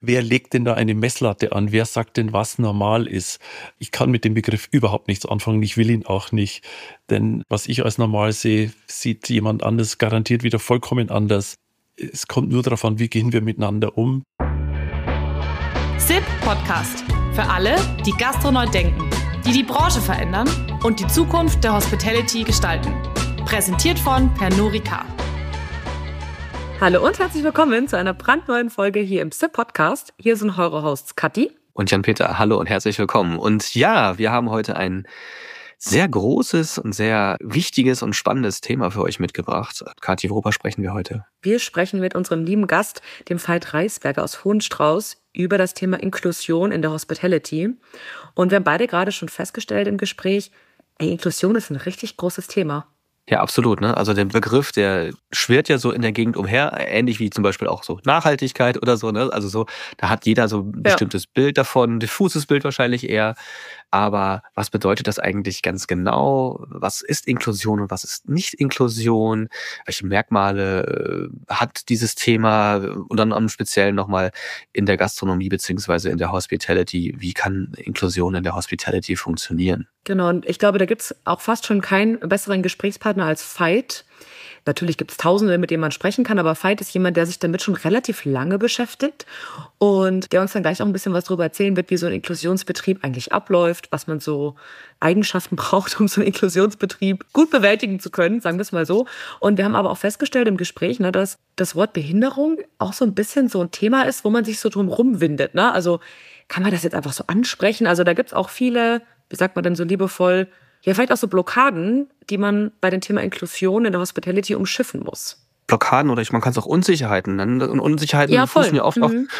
wer legt denn da eine Messlatte an? Wer sagt denn, was normal ist? Ich kann mit dem Begriff überhaupt nichts anfangen. Ich will ihn auch nicht. Denn was ich als normal sehe, sieht jemand anders garantiert wieder vollkommen anders. Es kommt nur darauf an, wie gehen wir miteinander um. SIP Podcast. Für alle, die Gastroneu denken, die die Branche verändern und die Zukunft der Hospitality gestalten. Präsentiert von Pernod Ricard. Hallo und herzlich willkommen zu einer brandneuen Folge hier im SIP Podcast. Hier sind eure Hosts Kathi und Jan-Peter. Hallo und herzlich willkommen. Und ja, wir haben heute ein sehr großes und sehr wichtiges und spannendes Thema für euch mitgebracht. Kathi, worüber sprechen wir heute? Wir sprechen mit unserem lieben Gast, dem Veit Reisberger aus Hohenstrauß, über das Thema Inklusion in der Hospitality. Und wir haben beide gerade schon festgestellt im Gespräch, Inklusion ist ein richtig großes Thema. Ja, absolut. Ne? Also der Begriff, der schwirrt ja so in der Gegend umher, ähnlich wie zum Beispiel auch so Nachhaltigkeit oder so. Ne? Also so, da hat jeder so ein bestimmtes Bild davon, diffuses Bild wahrscheinlich eher. Aber was bedeutet das eigentlich ganz genau? Was ist Inklusion und was ist nicht Inklusion? Welche Merkmale hat dieses Thema? Und dann am Speziellen nochmal in der Gastronomie beziehungsweise in der Hospitality. Wie kann Inklusion in der Hospitality funktionieren? Genau, und ich glaube, da gibt es auch fast schon keinen besseren Gesprächspartner als Veit. Natürlich gibt es Tausende, mit denen man sprechen kann, aber Veit ist jemand, der sich damit schon relativ lange beschäftigt und der uns dann gleich auch ein bisschen was darüber erzählen wird, wie so ein Inklusionsbetrieb eigentlich abläuft, was man so Eigenschaften braucht, um so einen Inklusionsbetrieb gut bewältigen zu können, sagen wir es mal so. Und wir haben aber auch festgestellt im Gespräch, dass das Wort Behinderung auch so ein bisschen so ein Thema ist, wo man sich so drum rumwindet. Ne? Also kann man das jetzt einfach so ansprechen? Also da gibt es auch viele, wie sagt man denn so liebevoll, ja, vielleicht auch so Blockaden, die man bei dem Thema Inklusion in der Hospitality umschiffen muss. Blockaden oder man kann es auch Unsicherheiten nennen. Und Unsicherheiten fußen ja oft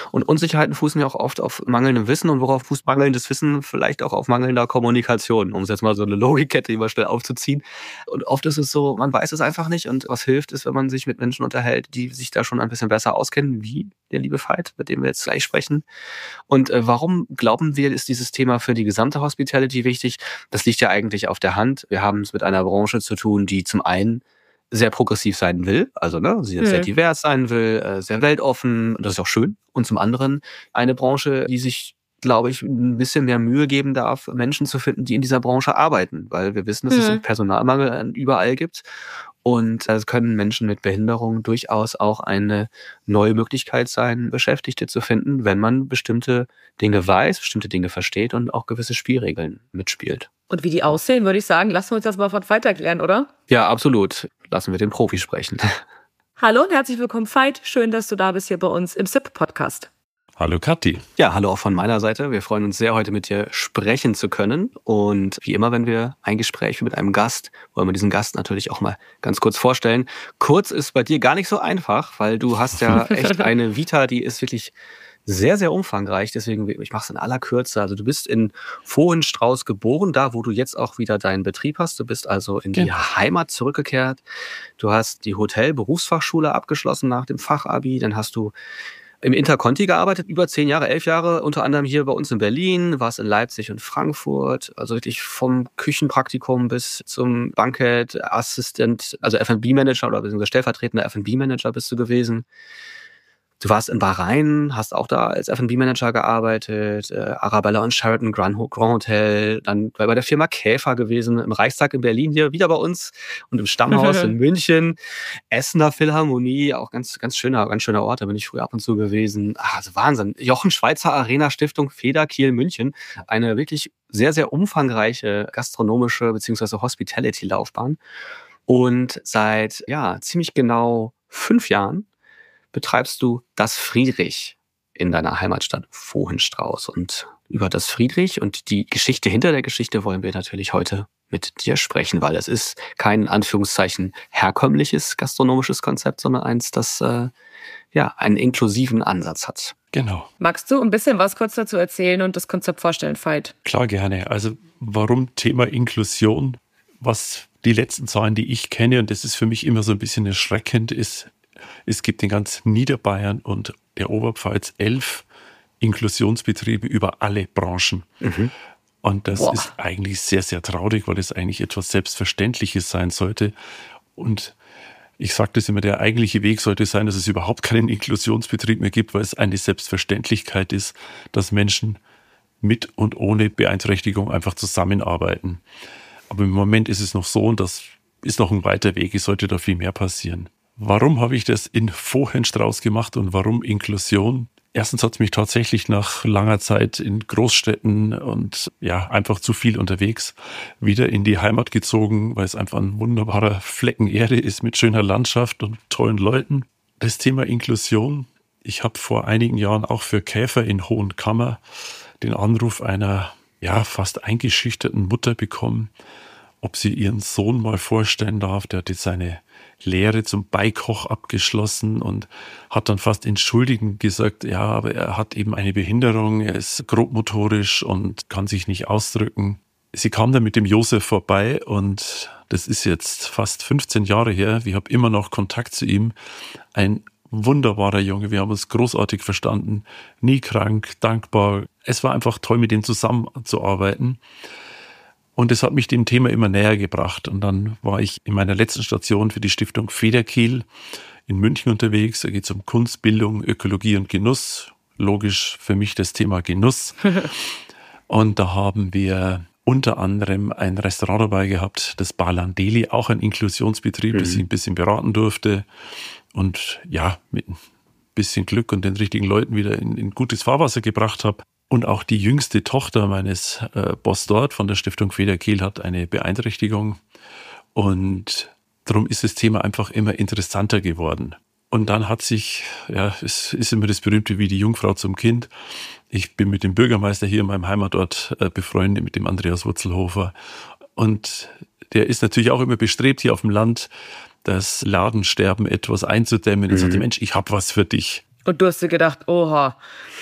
auf mangelndem Wissen. Und worauf fußt mangelndes Wissen? Vielleicht auch auf mangelnder Kommunikation, um es jetzt mal so eine Logikkette immer schnell aufzuziehen. Und oft ist es so, man weiß es einfach nicht. Und was hilft, ist, wenn man sich mit Menschen unterhält, die sich da schon ein bisschen besser auskennen, wie der liebe Veit, mit dem wir jetzt gleich sprechen. Und warum glauben wir, ist dieses Thema für die gesamte Hospitality wichtig? Das liegt ja eigentlich auf der Hand. Wir haben es mit einer Branche zu tun, die zum einen sehr progressiv sein will, also sehr divers sein will, sehr weltoffen, das ist auch schön. Und zum anderen eine Branche, die sich, glaube ich, ein bisschen mehr Mühe geben darf, Menschen zu finden, die in dieser Branche arbeiten, weil wir wissen, dass es einen Personalmangel überall gibt. Und da können Menschen mit Behinderung durchaus auch eine neue Möglichkeit sein, Beschäftigte zu finden, wenn man bestimmte Dinge weiß, bestimmte Dinge versteht und auch gewisse Spielregeln mitspielt. Und wie die aussehen, würde ich sagen, lassen wir uns das mal von Veit erklären, oder? Ja, absolut. Lassen wir den Profi sprechen. Hallo und herzlich willkommen, Veit. Schön, dass du da bist hier bei uns im SIP-Podcast. Hallo Kathi. Ja, hallo auch von meiner Seite. Wir freuen uns sehr, heute mit dir sprechen zu können. Und wie immer, wenn wir ein Gespräch führen mit einem Gast, wollen wir diesen Gast natürlich auch mal ganz kurz vorstellen. Kurz ist bei dir gar nicht so einfach, weil du hast ja echt eine Vita, die ist wirklich sehr, sehr umfangreich. Deswegen, ich mache es in aller Kürze. Also du bist in Hohenstrauß geboren, da wo du jetzt auch wieder deinen Betrieb hast. Du bist also in die Heimat zurückgekehrt. Du hast die Hotel-Berufsfachschule abgeschlossen nach dem Fachabi. Dann hast du im Interconti gearbeitet, über 10 Jahre, 11 Jahre, unter anderem hier bei uns in Berlin, warst in Leipzig und Frankfurt, also wirklich vom Küchenpraktikum bis zum Bankettassistent, also F&B-Manager oder beziehungsweise stellvertretender F&B-Manager bist du gewesen. Du warst in Bahrain, hast auch da als F&B-Manager gearbeitet, Arabella und Sheraton Grand Hotel, dann bei der Firma Käfer gewesen, im Reichstag in Berlin hier, wieder bei uns und im Stammhaus in München, Essener Philharmonie, auch ganz schöner Ort, da bin ich früher ab und zu gewesen. Also Wahnsinn. Jochen Schweizer Arena Stiftung Feder Kiel München, eine wirklich sehr, sehr umfangreiche gastronomische bzw. Hospitality-Laufbahn. Und seit ziemlich genau 5 Jahren betreibst du das Friedrich in deiner Heimatstadt Hohenstrauß. Und über das Friedrich und die Geschichte hinter der Geschichte wollen wir natürlich heute mit dir sprechen, weil es ist kein, Anführungszeichen, herkömmliches gastronomisches Konzept, sondern eins, das einen inklusiven Ansatz hat. Genau. Magst du ein bisschen was kurz dazu erzählen und das Konzept vorstellen, Veit? Klar, gerne. Also warum Thema Inklusion? Was die letzten Zahlen, die ich kenne, und das ist für mich immer so ein bisschen erschreckend, ist, es gibt in ganz Niederbayern und der Oberpfalz 11 Inklusionsbetriebe über alle Branchen. Und das ist eigentlich sehr, sehr traurig, weil es eigentlich etwas Selbstverständliches sein sollte. Und Ich sage das immer, der eigentliche Weg sollte sein, dass es überhaupt keinen Inklusionsbetrieb mehr gibt, weil es eine Selbstverständlichkeit ist, dass Menschen mit und ohne Beeinträchtigung einfach zusammenarbeiten. Aber im Moment ist es noch so und das ist noch ein weiter Weg, es sollte da viel mehr passieren. Warum habe ich das in Vohenstrauß gemacht und warum Inklusion? Erstens hat es mich tatsächlich nach langer Zeit in Großstädten und ja, einfach zu viel unterwegs wieder in die Heimat gezogen, weil es einfach ein wunderbarer Flecken Erde ist mit schöner Landschaft und tollen Leuten. Das Thema Inklusion. Ich habe vor einigen Jahren auch für Käfer in Hohenkammer den Anruf einer ja fast eingeschüchterten Mutter bekommen, ob sie ihren Sohn mal vorstellen darf. Der hat jetzt seine Lehre zum Beikoch abgeschlossen und hat dann fast entschuldigend gesagt, ja, aber er hat eben eine Behinderung, er ist grobmotorisch und kann sich nicht ausdrücken. Sie kam dann mit dem Josef vorbei und das ist jetzt fast 15 Jahre her. Ich habe immer noch Kontakt zu ihm. Ein wunderbarer Junge, wir haben uns großartig verstanden, nie krank, dankbar. Es war einfach toll, mit ihm zusammenzuarbeiten. Und es hat mich dem Thema immer näher gebracht. Und dann war ich in meiner letzten Station für die Stiftung Federkiel in München unterwegs. Da geht es um Kunst, Bildung, Ökologie und Genuss. Logisch für mich das Thema Genuss. Und da haben wir unter anderem ein Restaurant dabei gehabt, das Balandeli, auch ein Inklusionsbetrieb, das ich ein bisschen beraten durfte. Und ja, mit ein bisschen Glück und den richtigen Leuten wieder in gutes Fahrwasser gebracht habe. Und auch die jüngste Tochter meines Boss dort von der Stiftung Federkiel hat eine Beeinträchtigung. Und darum ist das Thema einfach immer interessanter geworden. Und dann hat sich, ja, es ist immer das Berühmte wie die Jungfrau zum Kind. Ich bin mit dem Bürgermeister hier in meinem Heimatort befreundet, mit dem Andreas Wurzelhofer. Und der ist natürlich auch immer bestrebt, hier auf dem Land das Ladensterben etwas einzudämmen. Und sagte, Mensch, ich habe was für dich. Und du hast dir gedacht, oha.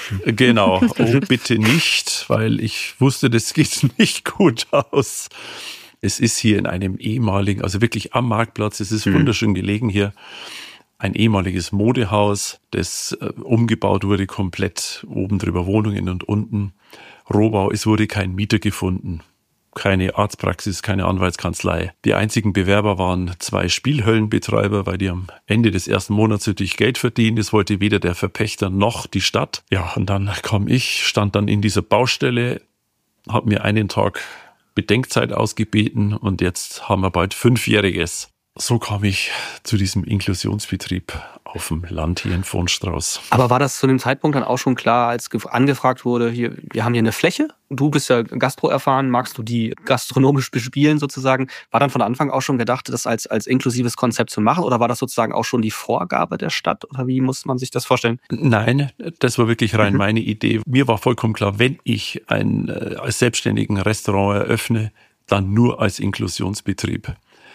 Genau, oh bitte nicht, weil ich wusste, das geht nicht gut aus. Es ist hier in einem ehemaligen, also wirklich am Marktplatz, es ist wunderschön gelegen hier, ein ehemaliges Modehaus, das umgebaut wurde, komplett oben drüber Wohnungen und unten Rohbau. Es wurde kein Mieter gefunden. Keine Arztpraxis, keine Anwaltskanzlei. Die einzigen Bewerber waren 2 Spielhöllenbetreiber, weil die am Ende des ersten Monats natürlich Geld verdienen. Das wollte weder der Verpächter noch die Stadt. Ja, und dann kam ich, stand dann in dieser Baustelle, habe mir einen Tag Bedenkzeit ausgebeten und jetzt haben wir bald 5-jähriges. So kam ich zu diesem Inklusionsbetrieb auf dem Land hier in Vohenstrauß. Aber war das zu dem Zeitpunkt dann auch schon klar, als angefragt wurde, hier, wir haben hier eine Fläche, du bist ja Gastro erfahren, magst du die gastronomisch bespielen sozusagen? War dann von Anfang auch schon gedacht, das als inklusives Konzept zu machen oder war das sozusagen auch schon die Vorgabe der Stadt oder wie muss man sich das vorstellen? Nein, das war wirklich rein meine Idee. Mir war vollkommen klar, wenn ich als selbstständigen Restaurant eröffne, dann nur als Inklusionsbetrieb.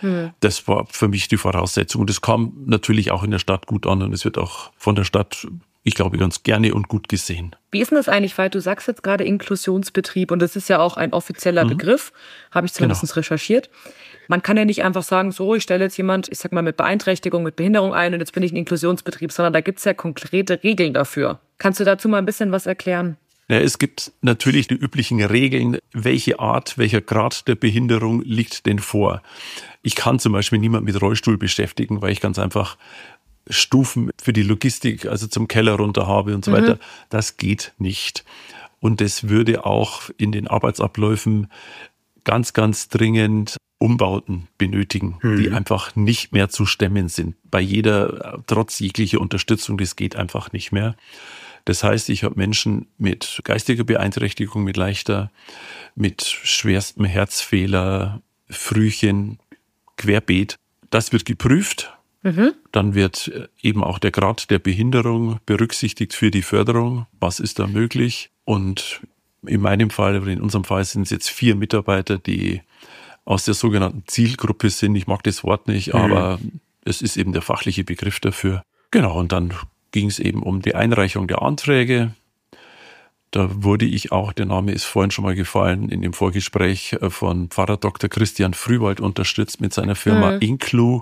Das war für mich die Voraussetzung. Und es kam natürlich auch in der Stadt gut an und es wird auch von der Stadt, ich glaube, ganz gerne und gut gesehen. Wie ist denn das eigentlich, weil du sagst jetzt gerade Inklusionsbetrieb und das ist ja auch ein offizieller Begriff, habe ich zumindest recherchiert. Man kann ja nicht einfach sagen, so, ich stelle jetzt jemand, ich sag mal, mit Beeinträchtigung, mit Behinderung ein und jetzt bin ich ein Inklusionsbetrieb, sondern da gibt es ja konkrete Regeln dafür. Kannst du dazu mal ein bisschen was erklären? Ja, es gibt natürlich die üblichen Regeln, welche Art, welcher Grad der Behinderung liegt denn vor. Ich kann zum Beispiel niemand mit Rollstuhl beschäftigen, weil ich ganz einfach Stufen für die Logistik, also zum Keller runter habe und so weiter. Das geht nicht. Und das würde auch in den Arbeitsabläufen ganz, ganz dringend Umbauten benötigen, die einfach nicht mehr zu stemmen sind. Bei jeder, trotz jeglicher Unterstützung, das geht einfach nicht mehr. Das heißt, ich habe Menschen mit geistiger Beeinträchtigung, mit leichter, mit schwerstem Herzfehler, Frühchen, querbeet. Das wird geprüft. Dann wird eben auch der Grad der Behinderung berücksichtigt für die Förderung. Was ist da möglich? Und in meinem Fall, oder in unserem Fall sind es jetzt 4 Mitarbeiter, die aus der sogenannten Zielgruppe sind. Ich mag das Wort nicht, aber es ist eben der fachliche Begriff dafür. Genau, und dann ging es eben um die Einreichung der Anträge. Da wurde ich auch, der Name ist vorhin schon mal gefallen, in dem Vorgespräch von Pfarrer Dr. Christian Frühwald unterstützt mit seiner Firma Inclu,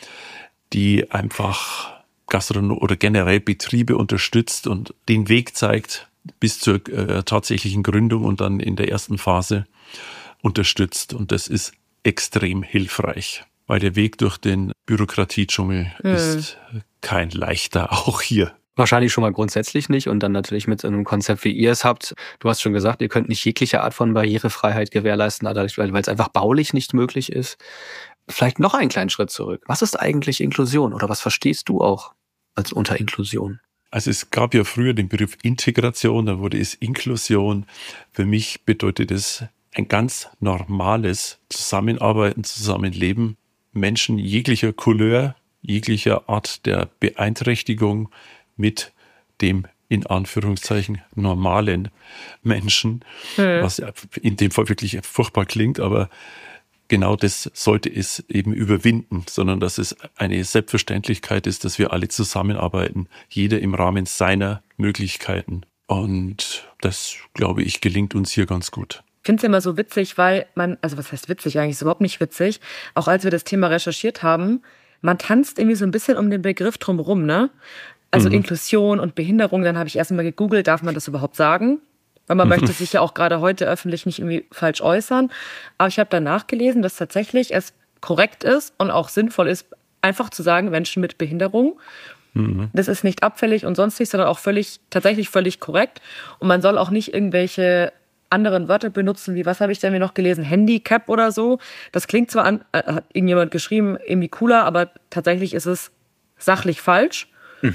die einfach oder generell Betriebe unterstützt und den Weg zeigt bis zur tatsächlichen Gründung und dann in der ersten Phase unterstützt. Und das ist extrem hilfreich. weil der Weg durch den Bürokratiedschungel ist kein leichter, auch hier. Wahrscheinlich schon mal grundsätzlich nicht und dann natürlich mit einem Konzept, wie ihr es habt. Du hast schon gesagt, ihr könnt nicht jegliche Art von Barrierefreiheit gewährleisten, weil es einfach baulich nicht möglich ist. Vielleicht noch einen kleinen Schritt zurück. Was ist eigentlich Inklusion oder was verstehst du auch als unter Inklusion? Also es gab ja früher den Begriff Integration, dann wurde es Inklusion. Für mich bedeutet es ein ganz normales Zusammenarbeiten, Zusammenleben. Menschen jeglicher Couleur, jeglicher Art der Beeinträchtigung mit dem in Anführungszeichen normalen Menschen, was in dem Fall wirklich furchtbar klingt, aber genau das sollte es eben überwinden, sondern dass es eine Selbstverständlichkeit ist, dass wir alle zusammenarbeiten, jeder im Rahmen seiner Möglichkeiten. Und das, glaube ich, gelingt uns hier ganz gut. Ich finde es immer so witzig, weil also was heißt witzig, eigentlich ist überhaupt nicht witzig, auch als wir das Thema recherchiert haben, man tanzt irgendwie so ein bisschen um den Begriff drumherum, ne? Also Inklusion und Behinderung, dann habe ich erst mal gegoogelt, darf man das überhaupt sagen? Weil man möchte sich ja auch gerade heute öffentlich nicht irgendwie falsch äußern. Aber ich habe dann nachgelesen, dass tatsächlich es korrekt ist und auch sinnvoll ist, einfach zu sagen, Menschen mit Behinderung. Das ist nicht abfällig und sonstig, sondern auch tatsächlich völlig korrekt. Und man soll auch nicht irgendwelche anderen Wörter benutzen, wie, was habe ich denn mir noch gelesen, Handicap oder so. Das klingt zwar hat irgendjemand geschrieben, irgendwie cooler, aber tatsächlich ist es sachlich falsch.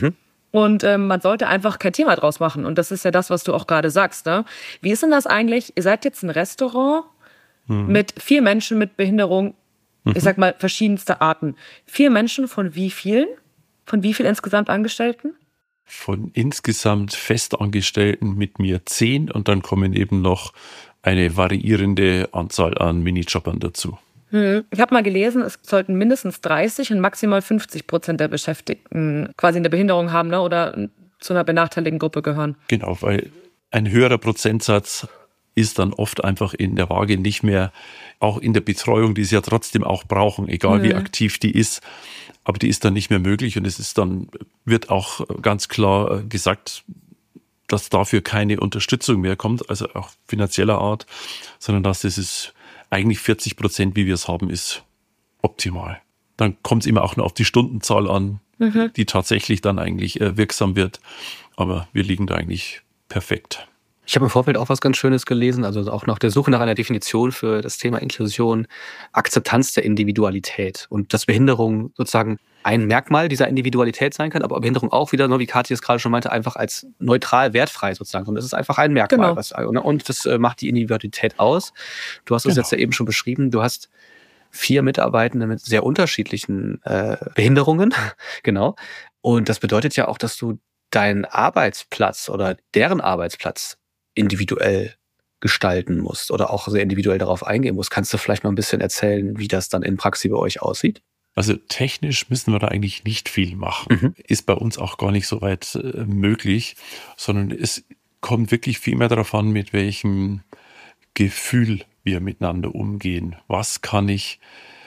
Und man sollte einfach kein Thema draus machen. Und das ist ja das, was du auch gerade sagst. Ne? Wie ist denn das eigentlich? Ihr seid jetzt ein Restaurant mit 4 Menschen mit Behinderung, ich sag mal verschiedenster Arten. 4 Menschen von wie vielen? Von wie viel insgesamt Angestellten? Von insgesamt Festangestellten mit mir 10 und dann kommen eben noch eine variierende Anzahl an Minijobbern dazu. Ich habe mal gelesen, es sollten mindestens 30 und maximal 50% der Beschäftigten quasi eine Behinderung haben, ne, oder zu einer benachteiligten Gruppe gehören. Genau, weil ein höherer Prozentsatz ist dann oft einfach in der Waage nicht mehr, auch in der Betreuung, die sie ja trotzdem auch brauchen, egal wie aktiv die ist, aber die ist dann nicht mehr möglich und wird auch ganz klar gesagt, dass dafür keine Unterstützung mehr kommt, also auch finanzieller Art, sondern dass das ist eigentlich 40%, wie wir es haben, ist optimal. Dann kommt es immer auch noch auf die Stundenzahl an, die tatsächlich dann eigentlich wirksam wird. Aber wir liegen da eigentlich perfekt. Ich habe im Vorfeld auch was ganz Schönes gelesen, also auch nach der Suche nach einer Definition für das Thema Inklusion, Akzeptanz der Individualität und dass Behinderung sozusagen ein Merkmal dieser Individualität sein kann, aber Behinderung auch wieder, wie Kathi es gerade schon meinte, einfach als neutral wertfrei sozusagen. Und das ist einfach ein Merkmal. Genau. Und das macht die Individualität aus. Du hast es jetzt ja eben schon beschrieben, du hast 4 Mitarbeitende mit sehr unterschiedlichen Behinderungen. Genau. Und das bedeutet ja auch, dass du deinen Arbeitsplatz oder deren Arbeitsplatz individuell gestalten musst oder auch sehr individuell darauf eingehen musst. Kannst du vielleicht mal ein bisschen erzählen, wie das dann in Praxis bei euch aussieht? Also technisch müssen wir da eigentlich nicht viel machen. Ist bei uns auch gar nicht so weit möglich, sondern es kommt wirklich viel mehr darauf an, mit welchem Gefühl wir miteinander umgehen. Was kann ich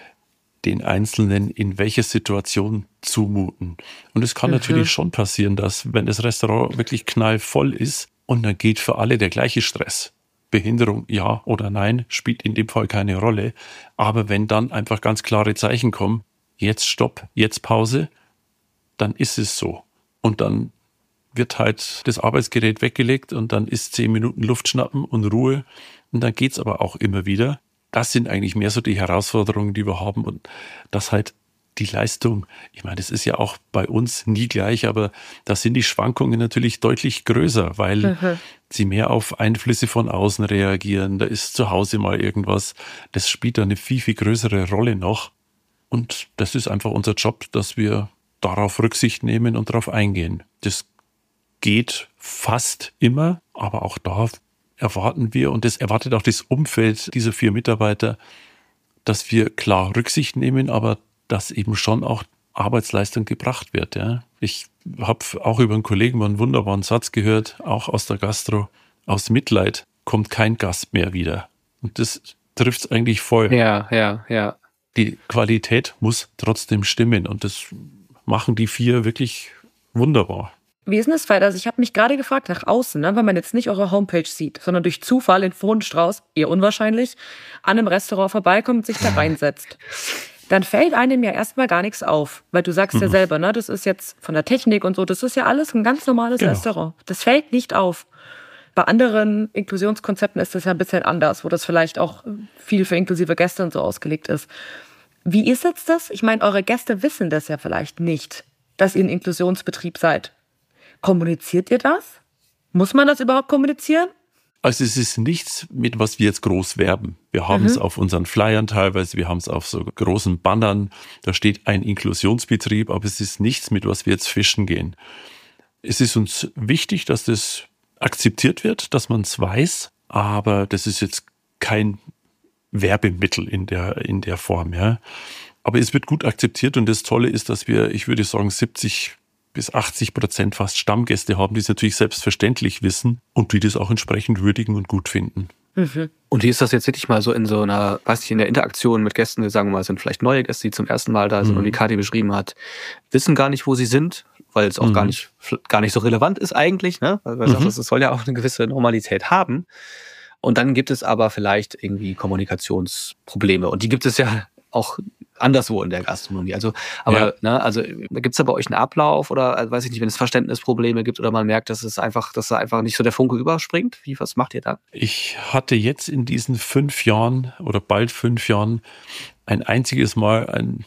den Einzelnen in welcher Situation zumuten? Und es kann natürlich schon passieren, dass wenn das Restaurant wirklich knallvoll ist und dann geht für alle der gleiche Stress. Behinderung, ja oder nein, spielt in dem Fall keine Rolle. Aber wenn dann einfach ganz klare Zeichen kommen, jetzt Stopp, jetzt Pause, dann ist es so. Und dann wird halt das Arbeitsgerät weggelegt und dann ist 10 Minuten Luft schnappen und Ruhe. Und dann geht's aber auch immer wieder. Das sind eigentlich mehr so die Herausforderungen, die wir haben. Und dass halt die Leistung, ich meine, das ist ja auch bei uns nie gleich, aber da sind die Schwankungen natürlich deutlich größer, weil sie mehr auf Einflüsse von außen reagieren. Da ist zu Hause mal irgendwas. Das spielt da eine viel, viel größere Rolle noch. Und das ist einfach unser Job, dass wir darauf Rücksicht nehmen und darauf eingehen. Das geht fast immer, aber auch da erwarten wir, und das erwartet auch das Umfeld dieser 4 Mitarbeiter, dass wir klar Rücksicht nehmen, aber dass eben schon auch Arbeitsleistung gebracht wird. Ja. Ich habe auch über einen Kollegen mal einen wunderbaren Satz gehört, auch aus der Gastro, aus Mitleid kommt kein Gast mehr wieder. Und das trifft es eigentlich voll. Ja. Die Qualität muss trotzdem stimmen und das machen die 4 wirklich wunderbar. Wie ist denn das, Veit? Also ich habe mich gerade gefragt, nach außen, ne, wenn man jetzt nicht eure Homepage sieht, sondern durch Zufall in Vohenstrauß, eher unwahrscheinlich, an einem Restaurant vorbeikommt und sich da reinsetzt. dann fällt einem ja erstmal gar nichts auf. Weil du sagst ja selber, ne, das ist jetzt von der Technik und so, das ist ja alles ein ganz normales Restaurant. Das fällt nicht auf. Bei anderen Inklusionskonzepten ist das ja ein bisschen anders, wo das vielleicht auch viel für inklusive Gäste und so ausgelegt ist. Wie ist jetzt das? Ich meine, eure Gäste wissen das ja vielleicht nicht, dass ihr ein Inklusionsbetrieb seid. Kommuniziert ihr das? Muss man das überhaupt kommunizieren? Also es ist nichts, mit was wir jetzt groß werben. Wir haben es auf unseren Flyern teilweise, wir haben es auf so großen Bannern. Da steht ein Inklusionsbetrieb, aber es ist nichts, mit was wir jetzt fischen gehen. Es ist uns wichtig, dass das akzeptiert wird, dass man es weiß, aber das ist jetzt kein Werbemittel in der Form. Ja. Aber es wird gut akzeptiert und das Tolle ist, dass wir, ich würde sagen, 70-80% fast Stammgäste haben, die es natürlich selbstverständlich wissen und die das auch entsprechend würdigen und gut finden. Und wie ist das jetzt wirklich mal so in so einer, weiß ich, in der Interaktion mit Gästen, die sagen wir mal, sind vielleicht neue Gäste, die zum ersten Mal da sind und wie Kathi beschrieben hat, wissen gar nicht, wo sie sind, weil es auch gar nicht so relevant ist eigentlich, ne? Weil es soll ja auch eine gewisse Normalität haben. Und dann gibt es aber vielleicht irgendwie Kommunikationsprobleme und die gibt es ja auch anderswo in der Gastronomie. Also, aber also gibt es da bei euch einen Ablauf oder weiß ich nicht, wenn es Verständnisprobleme gibt oder man merkt, dass da einfach nicht so der Funke überspringt? Was macht ihr da? Ich hatte jetzt in diesen 5 Jahren oder bald 5 Jahren ein einziges Mal einen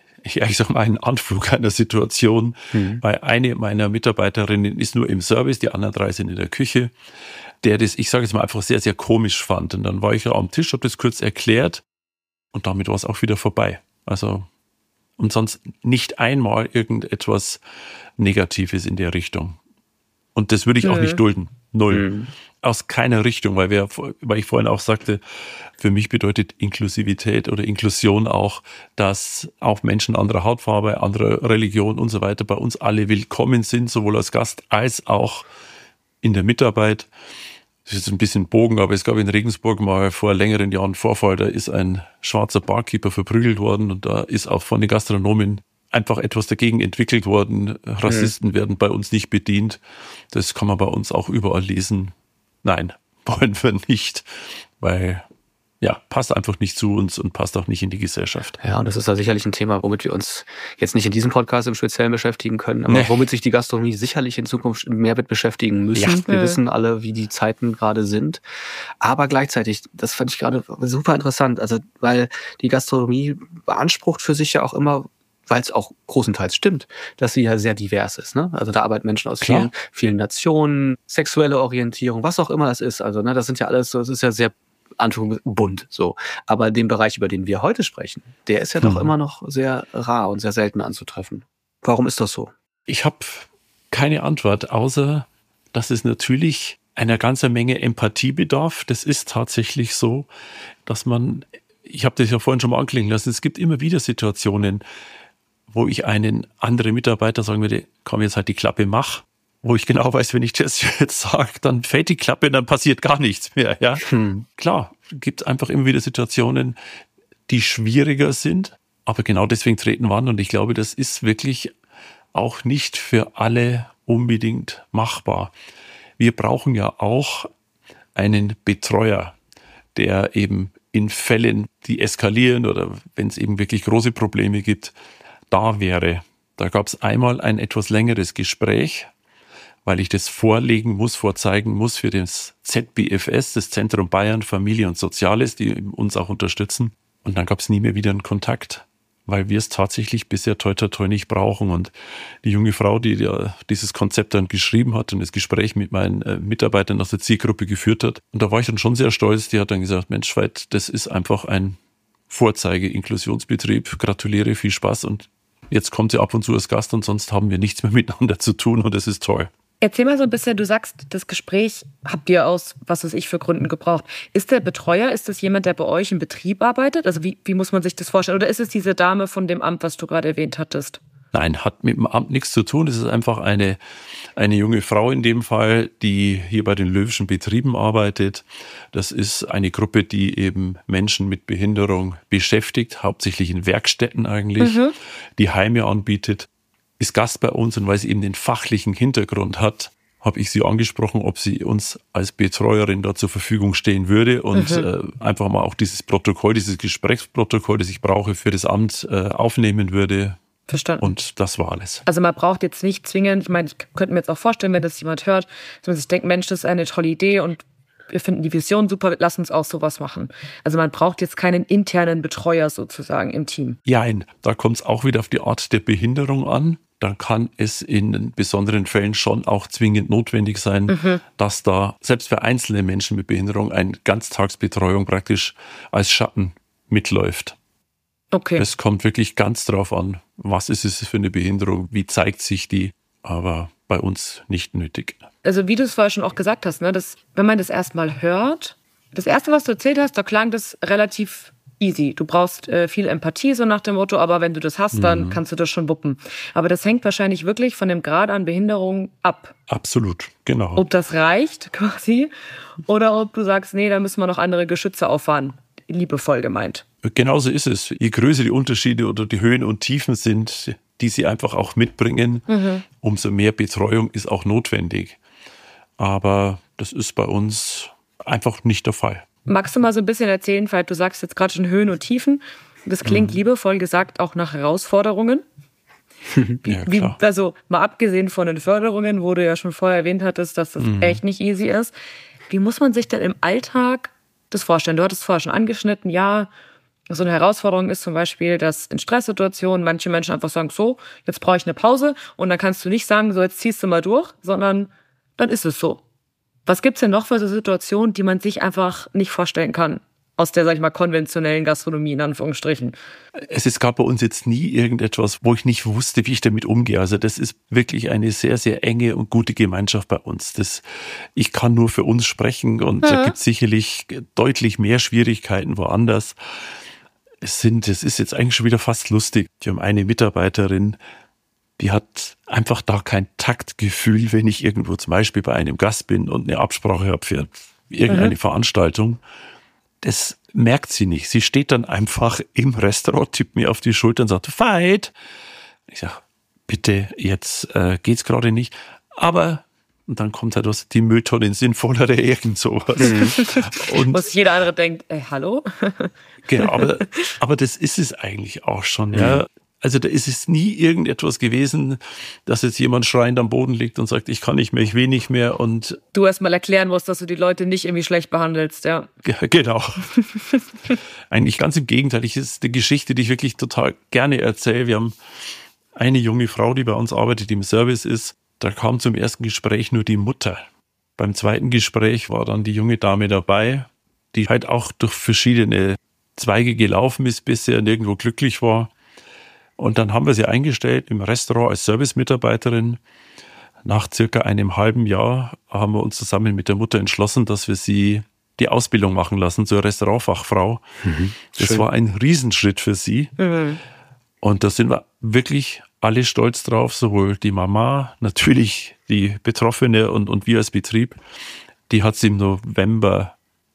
Anflug einer Situation, weil eine meiner Mitarbeiterinnen ist nur im Service, die anderen 3 sind in der Küche, der das, ich sage jetzt mal, einfach sehr, sehr komisch fand. Und dann war ich ja am Tisch, habe das kurz erklärt und damit war es auch wieder vorbei. Also, und sonst nicht einmal irgendetwas Negatives in der Richtung. Und das würde ich auch nicht dulden. Null. Aus keiner Richtung, weil ich vorhin auch sagte, für mich bedeutet Inklusivität oder Inklusion auch, dass auch Menschen anderer Hautfarbe, anderer Religion und so weiter bei uns alle willkommen sind, sowohl als Gast als auch in der Mitarbeit. Das ist jetzt ein bisschen Bogen, aber es gab in Regensburg mal vor längeren Jahren einen Vorfall, da ist ein schwarzer Barkeeper verprügelt worden und da ist auch von den Gastronomen einfach etwas dagegen entwickelt worden. Rassisten werden bei uns nicht bedient. Das kann man bei uns auch überall lesen. Nein, wollen wir nicht, weil passt einfach nicht zu uns und passt auch nicht in die Gesellschaft. Ja, und das ist da sicherlich ein Thema, womit wir uns jetzt nicht in diesem Podcast im Speziellen beschäftigen können, aber womit sich die Gastronomie sicherlich in Zukunft mehr mit beschäftigen müssen. Ja. Wir wissen alle, wie die Zeiten gerade sind. Aber gleichzeitig, das fand ich gerade super interessant, also weil die Gastronomie beansprucht für sich ja auch immer, weil es auch großenteils stimmt, dass sie ja sehr divers ist. Ne? Also da arbeiten Menschen aus vielen Nationen, sexuelle Orientierung, was auch immer das ist. Also das sind ja alles, das ist ja sehr bunt so. Aber den Bereich, über den wir heute sprechen, der ist ja doch immer noch sehr rar und sehr selten anzutreffen. Warum ist das so? Ich habe keine Antwort, außer dass es natürlich einer ganzen Menge Empathie bedarf. Das ist tatsächlich so, dass ich habe das ja vorhin schon mal anklingen lassen, es gibt immer wieder Situationen, wo ich einen anderen Mitarbeiter sagen würde, komm jetzt halt die Klappe, mach. Wo ich genau weiß, wenn ich das jetzt sage, dann fällt die Klappe und dann passiert gar nichts mehr. Ja? Klar, gibt es einfach immer wieder Situationen, die schwieriger sind, aber genau deswegen treten wir an und ich glaube, das ist wirklich auch nicht für alle unbedingt machbar. Wir brauchen ja auch einen Betreuer, der eben in Fällen, die eskalieren oder wenn es eben wirklich große Probleme gibt, da wäre. Da gab es einmal ein etwas längeres Gespräch, weil ich das vorzeigen muss für das ZBFS, das Zentrum Bayern Familie und Soziales, die uns auch unterstützen. Und dann gab es nie mehr wieder einen Kontakt, weil wir es tatsächlich bisher toi toi toi nicht brauchen. Und die junge Frau, die dieses Konzept dann geschrieben hat und das Gespräch mit meinen Mitarbeitern aus der Zielgruppe geführt hat, und da war ich dann schon sehr stolz, die hat dann gesagt, Mensch, Veit, das ist einfach ein Vorzeige-Inklusionsbetrieb, gratuliere, viel Spaß und jetzt kommt sie ab und zu als Gast und sonst haben wir nichts mehr miteinander zu tun und das ist toll. Erzähl mal so ein bisschen, du sagst, das Gespräch habt ihr aus, was weiß ich, für Gründen gebraucht. Ist der Betreuer, ist das jemand, der bei euch im Betrieb arbeitet? Also wie muss man sich das vorstellen? Oder ist es diese Dame von dem Amt, was du gerade erwähnt hattest? Nein, hat mit dem Amt nichts zu tun. Es ist einfach eine junge Frau in dem Fall, die hier bei den Löwschen Betrieben arbeitet. Das ist eine Gruppe, die eben Menschen mit Behinderung beschäftigt, hauptsächlich in Werkstätten eigentlich, die Heime anbietet. Ist Gast bei uns und weil sie eben den fachlichen Hintergrund hat habe ich sie angesprochen, ob sie uns als Betreuerin da zur Verfügung stehen würde und einfach mal auch dieses Protokoll, dieses Gesprächsprotokoll, das ich brauche für das Amt, aufnehmen würde. Verstanden. Und das war alles. Also man braucht jetzt nicht zwingend, ich meine, ich könnte mir jetzt auch vorstellen, wenn das jemand hört, dass man sich denkt, Mensch, das ist eine tolle Idee und wir finden die Vision super, lass uns auch sowas machen. Also man braucht jetzt keinen internen Betreuer sozusagen im Team. Jein, da kommt es auch wieder auf die Art der Behinderung an. Dann kann es in besonderen Fällen schon auch zwingend notwendig sein, dass da selbst für einzelne Menschen mit Behinderung eine Ganztagsbetreuung praktisch als Schatten mitläuft. Okay. Es kommt wirklich ganz drauf an, was ist es für eine Behinderung, wie zeigt sich die, aber bei uns nicht nötig. Also wie du es vorher schon auch gesagt hast, ne, wenn man das erstmal hört, das Erste, was du erzählt hast, da klang das relativ easy. Du brauchst viel Empathie, so nach dem Motto, aber wenn du das hast, dann kannst du das schon wuppen. Aber das hängt wahrscheinlich wirklich von dem Grad an Behinderung ab. Absolut, genau. Ob das reicht quasi oder ob du sagst, nee, da müssen wir noch andere Geschütze auffahren. Liebevoll gemeint. Genauso ist es. Je größer die Unterschiede oder die Höhen und Tiefen sind, die sie einfach auch mitbringen, umso mehr Betreuung ist auch notwendig. Aber das ist bei uns einfach nicht der Fall. Magst du mal so ein bisschen erzählen, weil du sagst jetzt gerade schon Höhen und Tiefen. Das klingt liebevoll gesagt auch nach Herausforderungen. Ja, Also mal abgesehen von den Förderungen, wo du ja schon vorher erwähnt hattest, dass das echt nicht easy ist. Wie muss man sich denn im Alltag das vorstellen? Du hattest vorher schon angeschnitten, ja, so eine Herausforderung ist zum Beispiel, dass in Stresssituationen manche Menschen einfach sagen, so, jetzt brauche ich eine Pause und dann kannst du nicht sagen, so, jetzt ziehst du mal durch, sondern dann ist es so. Was gibt's denn noch für so Situationen, die man sich einfach nicht vorstellen kann? Aus der, sag ich mal, konventionellen Gastronomie, in Anführungsstrichen. Es ist gerade bei uns jetzt nie irgendetwas, wo ich nicht wusste, wie ich damit umgehe. Also das ist wirklich eine sehr, sehr enge und gute Gemeinschaft bei uns. Ich kann nur für uns sprechen und da gibt es sicherlich deutlich mehr Schwierigkeiten woanders. Es ist jetzt eigentlich schon wieder fast lustig. Wir haben eine Mitarbeiterin, die hat einfach da kein Taktgefühl, wenn ich irgendwo zum Beispiel bei einem Gast bin und eine Absprache habe für irgendeine Veranstaltung. Das merkt sie nicht. Sie steht dann einfach im Restaurant, tippt mir auf die Schulter und sagt, Veit. Ich sage, bitte, jetzt geht's gerade nicht. Aber, und dann kommt halt was, die Mülltonnen sind voll oder irgend sowas. Und wo sich jeder andere denkt, hallo? Genau, aber das ist es eigentlich auch schon, ja. Also da ist es nie irgendetwas gewesen, dass jetzt jemand schreiend am Boden liegt und sagt, ich kann nicht mehr, ich will nicht mehr. Und du erst mal erklären musst, dass du die Leute nicht irgendwie schlecht behandelst, ja. Genau. Eigentlich ganz im Gegenteil. Das ist eine Geschichte, die ich wirklich total gerne erzähle. Wir haben eine junge Frau, die bei uns arbeitet, die im Service ist. Da kam zum ersten Gespräch nur die Mutter. Beim zweiten Gespräch war dann die junge Dame dabei, die halt auch durch verschiedene Zweige gelaufen ist, bisher nirgendwo glücklich war. Und dann haben wir sie eingestellt im Restaurant als Service-Mitarbeiterin. Nach circa einem halben Jahr haben wir uns zusammen mit der Mutter entschlossen, dass wir sie die Ausbildung machen lassen zur Restaurantfachfrau. Das war ein Riesenschritt für sie. Und da sind wir wirklich alle stolz drauf, sowohl die Mama, natürlich die Betroffene und wir als Betrieb. Die hat sie im November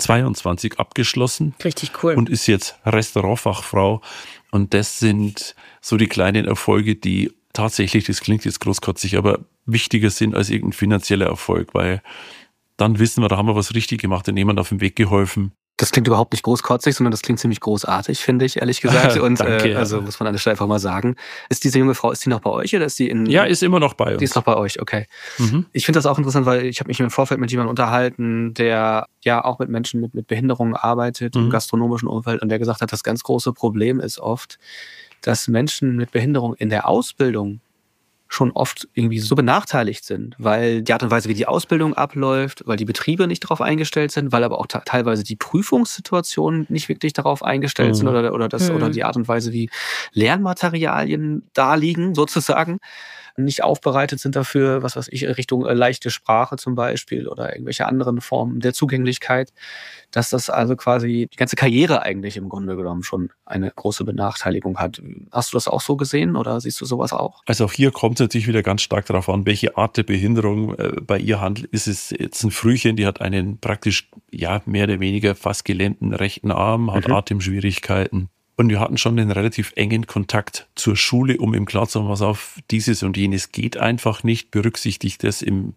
22 abgeschlossen. Richtig cool. Und ist jetzt Restaurantfachfrau. Und das sind so die kleinen Erfolge, die tatsächlich, das klingt jetzt großkotzig, aber wichtiger sind als irgendein finanzieller Erfolg, weil dann wissen wir, da haben wir was richtig gemacht und jemand auf dem Weg geholfen. Das klingt überhaupt nicht großkotzig, sondern das klingt ziemlich großartig, finde ich, ehrlich gesagt. Und Danke, also muss man an der Stelle einfach mal sagen. Ist diese junge Frau, ist die noch bei euch oder ist die in... Ja, ist immer noch bei uns. Die ist noch bei euch, okay. Ich finde das auch interessant, weil ich habe mich im Vorfeld mit jemandem unterhalten, der ja auch mit Menschen mit Behinderungen arbeitet, im gastronomischen Umfeld, und der gesagt hat, das ganz große Problem ist oft, dass Menschen mit Behinderung in der Ausbildung schon oft irgendwie so benachteiligt sind, weil die Art und Weise, wie die Ausbildung abläuft, weil die Betriebe nicht darauf eingestellt sind, weil aber auch teilweise die Prüfungssituationen nicht wirklich darauf eingestellt sind oder die Art und Weise, wie Lernmaterialien da liegen, sozusagen, nicht aufbereitet sind dafür, was weiß ich, Richtung leichte Sprache zum Beispiel oder irgendwelche anderen Formen der Zugänglichkeit, dass das also quasi die ganze Karriere eigentlich im Grunde genommen schon eine große Benachteiligung hat. Hast du das auch so gesehen oder siehst du sowas auch? Also auch hier kommt es natürlich wieder ganz stark darauf an, welche Art der Behinderung bei ihr handelt. Ist es jetzt ein Frühchen, die hat einen praktisch, ja, mehr oder weniger fast gelähmten rechten Arm, hat Atemschwierigkeiten. Und wir hatten schon einen relativ engen Kontakt zur Schule, um ihm klarzumachen, was auf dieses und jenes geht einfach nicht, berücksichtigt das im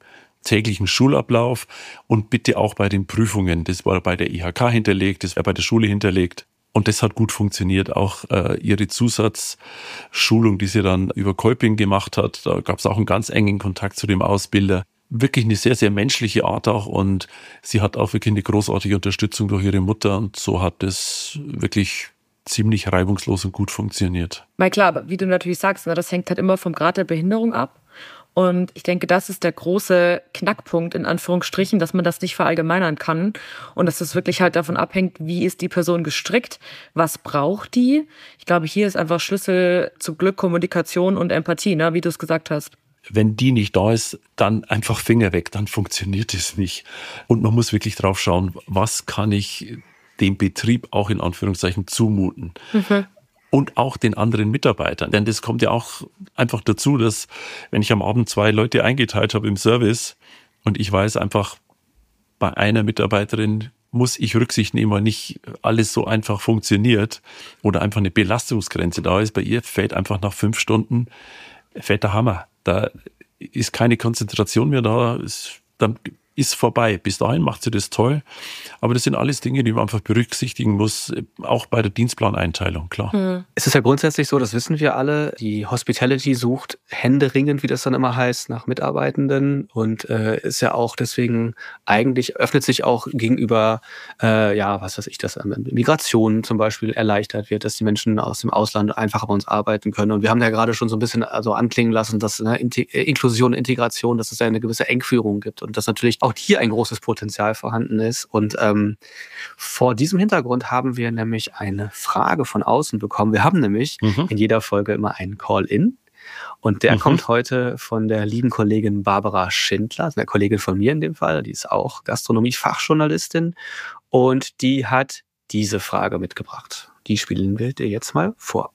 täglichen Schulablauf und bitte auch bei den Prüfungen. Das war bei der IHK hinterlegt, das war bei der Schule hinterlegt. Und das hat gut funktioniert. Auch ihre Zusatzschulung, die sie dann über Kolping gemacht hat, da gab es auch einen ganz engen Kontakt zu dem Ausbilder. Wirklich eine sehr, sehr menschliche Art auch. Und sie hat auch wirklich eine großartige Unterstützung durch ihre Mutter. Und so hat es wirklich ziemlich reibungslos und gut funktioniert. Weil klar, wie du natürlich sagst, das hängt halt immer vom Grad der Behinderung ab. Und ich denke, das ist der große Knackpunkt, in Anführungsstrichen, dass man das nicht verallgemeinern kann und dass das wirklich halt davon abhängt, wie ist die Person gestrickt, was braucht die. Ich glaube, hier ist einfach Schlüssel zu Glück, Kommunikation und Empathie, ne, wie du es gesagt hast. Wenn die nicht da ist, dann einfach Finger weg, dann funktioniert es nicht. Und man muss wirklich drauf schauen, was kann ich dem Betrieb auch in Anführungszeichen zumuten. Mhm. Und auch den anderen Mitarbeitern. Denn das kommt ja auch einfach dazu, dass wenn ich am Abend 2 Leute eingeteilt habe im Service und ich weiß einfach, bei einer Mitarbeiterin muss ich Rücksicht nehmen, weil nicht alles so einfach funktioniert oder einfach eine Belastungsgrenze da ist. Bei ihr fällt einfach nach 5 Stunden fällt der Hammer. Da ist keine Konzentration mehr da. Dann ist vorbei. Bis dahin macht sie das toll. Aber das sind alles Dinge, die man einfach berücksichtigen muss, auch bei der Dienstplaneinteilung, klar. Es ist ja grundsätzlich so, das wissen wir alle, die Hospitality sucht händeringend, wie das dann immer heißt, nach Mitarbeitenden und ist ja auch deswegen eigentlich, öffnet sich auch gegenüber, dass Migration zum Beispiel erleichtert wird, dass die Menschen aus dem Ausland einfacher bei uns arbeiten können. Und wir haben ja gerade schon so ein bisschen anklingen lassen, dass Inklusion, Integration, dass es ja eine gewisse Engführung gibt und dass natürlich auch hier ein großes Potenzial vorhanden ist. Und vor diesem Hintergrund haben wir nämlich eine Frage von außen bekommen. Wir haben nämlich in jeder Folge immer einen Call-In. Und der kommt heute von der lieben Kollegin Barbara Schindler, eine Kollegin von mir in dem Fall. Die ist auch Gastronomie-Fachjournalistin. Und die hat diese Frage mitgebracht. Die spielen wir dir jetzt mal vor.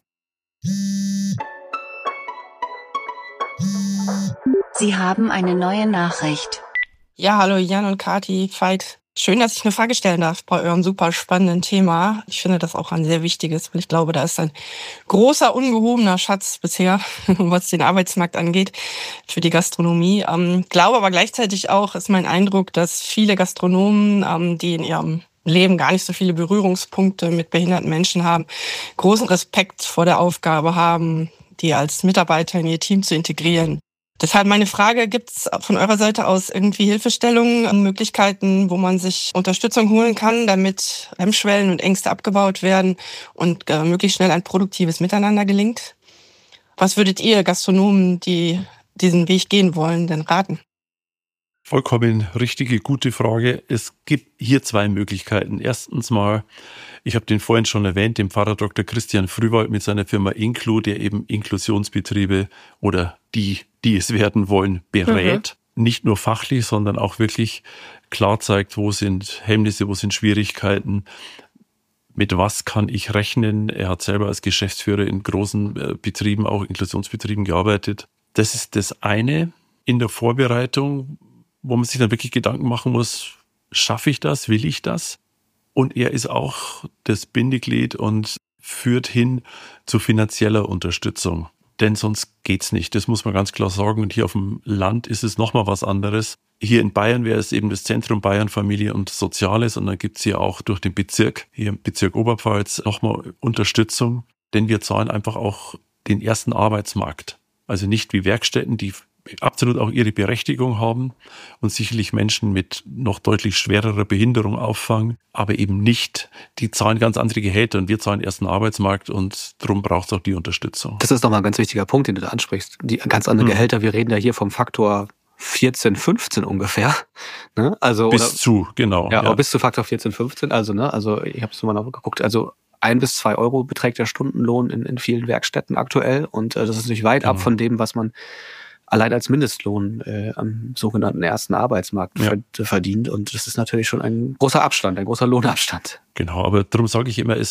Sie haben eine neue Nachricht. Ja, hallo Jan und Kati, Veit. Schön, dass ich eine Frage stellen darf bei eurem super spannenden Thema. Ich finde das auch ein sehr wichtiges, weil ich glaube, da ist ein großer, ungehobener Schatz bisher, was den Arbeitsmarkt angeht, für die Gastronomie. Glaube aber gleichzeitig auch, ist mein Eindruck, dass viele Gastronomen, die in ihrem Leben gar nicht so viele Berührungspunkte mit behinderten Menschen haben, großen Respekt vor der Aufgabe haben, die als Mitarbeiter in ihr Team zu integrieren. Deshalb meine Frage, gibt es von eurer Seite aus irgendwie Hilfestellungen, Möglichkeiten, wo man sich Unterstützung holen kann, damit Hemmschwellen und Ängste abgebaut werden und möglichst schnell ein produktives Miteinander gelingt? Was würdet ihr Gastronomen, die diesen Weg gehen wollen, denn raten? Vollkommen richtige, gute Frage. Es gibt hier 2 Möglichkeiten. Erstens mal, ich habe den vorhin schon erwähnt, den Pfarrer Dr. Christian Frühwald mit seiner Firma Inclu, der eben Inklusionsbetriebe oder die es werden wollen, berät. Nicht nur fachlich, sondern auch wirklich klar zeigt, wo sind Hemmnisse, wo sind Schwierigkeiten, mit was kann ich rechnen. Er hat selber als Geschäftsführer in großen Betrieben, auch Inklusionsbetrieben gearbeitet. Das ist das eine in der Vorbereitung, wo man sich dann wirklich Gedanken machen muss, schaffe ich das, will ich das? Und er ist auch das Bindeglied und führt hin zu finanzieller Unterstützung. Denn sonst geht's nicht. Das muss man ganz klar sagen. Und hier auf dem Land ist es nochmal was anderes. Hier in Bayern wäre es eben das Zentrum Bayern Familie und Soziales. Und dann gibt's hier auch durch den Bezirk, hier im Bezirk Oberpfalz, nochmal Unterstützung. Denn wir zahlen einfach auch den ersten Arbeitsmarkt. Also nicht wie Werkstätten, die absolut auch ihre Berechtigung haben und sicherlich Menschen mit noch deutlich schwererer Behinderung auffangen, aber eben nicht. Die zahlen ganz andere Gehälter und wir zahlen erst einen Arbeitsmarkt und darum braucht es auch die Unterstützung. Das ist nochmal ein ganz wichtiger Punkt, den du da ansprichst. Die ganz andere Gehälter, wir reden ja hier vom Faktor 14, 15 ungefähr. Ne? Also, genau. Ja, bis zu Faktor 14, 15. Also ich habe es mal geguckt, also 1 bis 2 Euro beträgt der Stundenlohn in vielen Werkstätten aktuell und das ist natürlich weit ab von dem, was man allein als Mindestlohn am sogenannten ersten Arbeitsmarkt verdient. Und das ist natürlich schon ein großer Abstand, ein großer Lohnabstand. Genau, aber darum sage ich immer,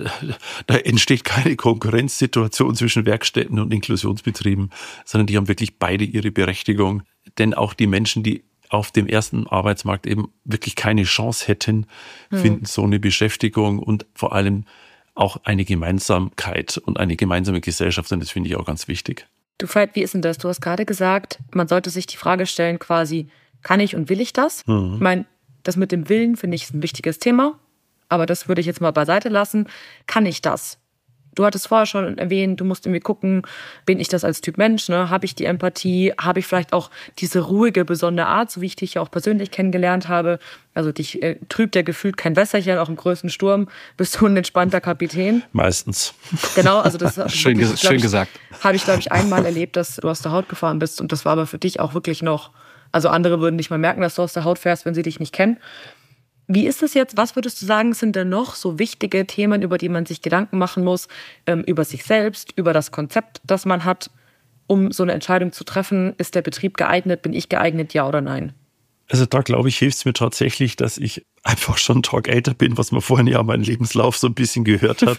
da entsteht keine Konkurrenzsituation zwischen Werkstätten und Inklusionsbetrieben, sondern die haben wirklich beide ihre Berechtigung. Denn auch die Menschen, die auf dem ersten Arbeitsmarkt eben wirklich keine Chance hätten, finden so eine Beschäftigung und vor allem auch eine Gemeinsamkeit und eine gemeinsame Gesellschaft. Und das finde ich auch ganz wichtig. Du Veit, wie ist denn das? Du hast gerade gesagt, man sollte sich die Frage stellen quasi, Kann ich und will ich das? Ich meine, das mit dem Willen finde ich ein wichtiges Thema, aber das würde ich jetzt mal beiseite lassen. Kann ich das? Du hattest vorher schon erwähnt, du musst irgendwie gucken, bin ich das als Typ Mensch, ne? Habe ich die Empathie? Habe ich vielleicht auch diese ruhige, besondere Art, so wie ich dich ja auch persönlich kennengelernt habe? Also dich trübt ja gefühlt kein Wässerchen, auch im größten Sturm bist du ein entspannter Kapitän. Meistens. Genau, also das schön gesagt. Habe ich, glaube ich, einmal erlebt, dass du aus der Haut gefahren bist und das war aber für dich auch wirklich noch, also andere würden nicht mal merken, dass du aus der Haut fährst, wenn sie dich nicht kennen. Wie ist es jetzt? Was würdest du sagen, sind denn noch so wichtige Themen, über die man sich Gedanken machen muss, über sich selbst, über das Konzept, das man hat, um so eine Entscheidung zu treffen? Ist der Betrieb geeignet? Bin ich geeignet? Ja oder nein? Also da, glaube ich, hilft es mir tatsächlich, dass ich einfach schon einen Tag älter bin, was man vorhin ja meinen Lebenslauf so ein bisschen gehört hat.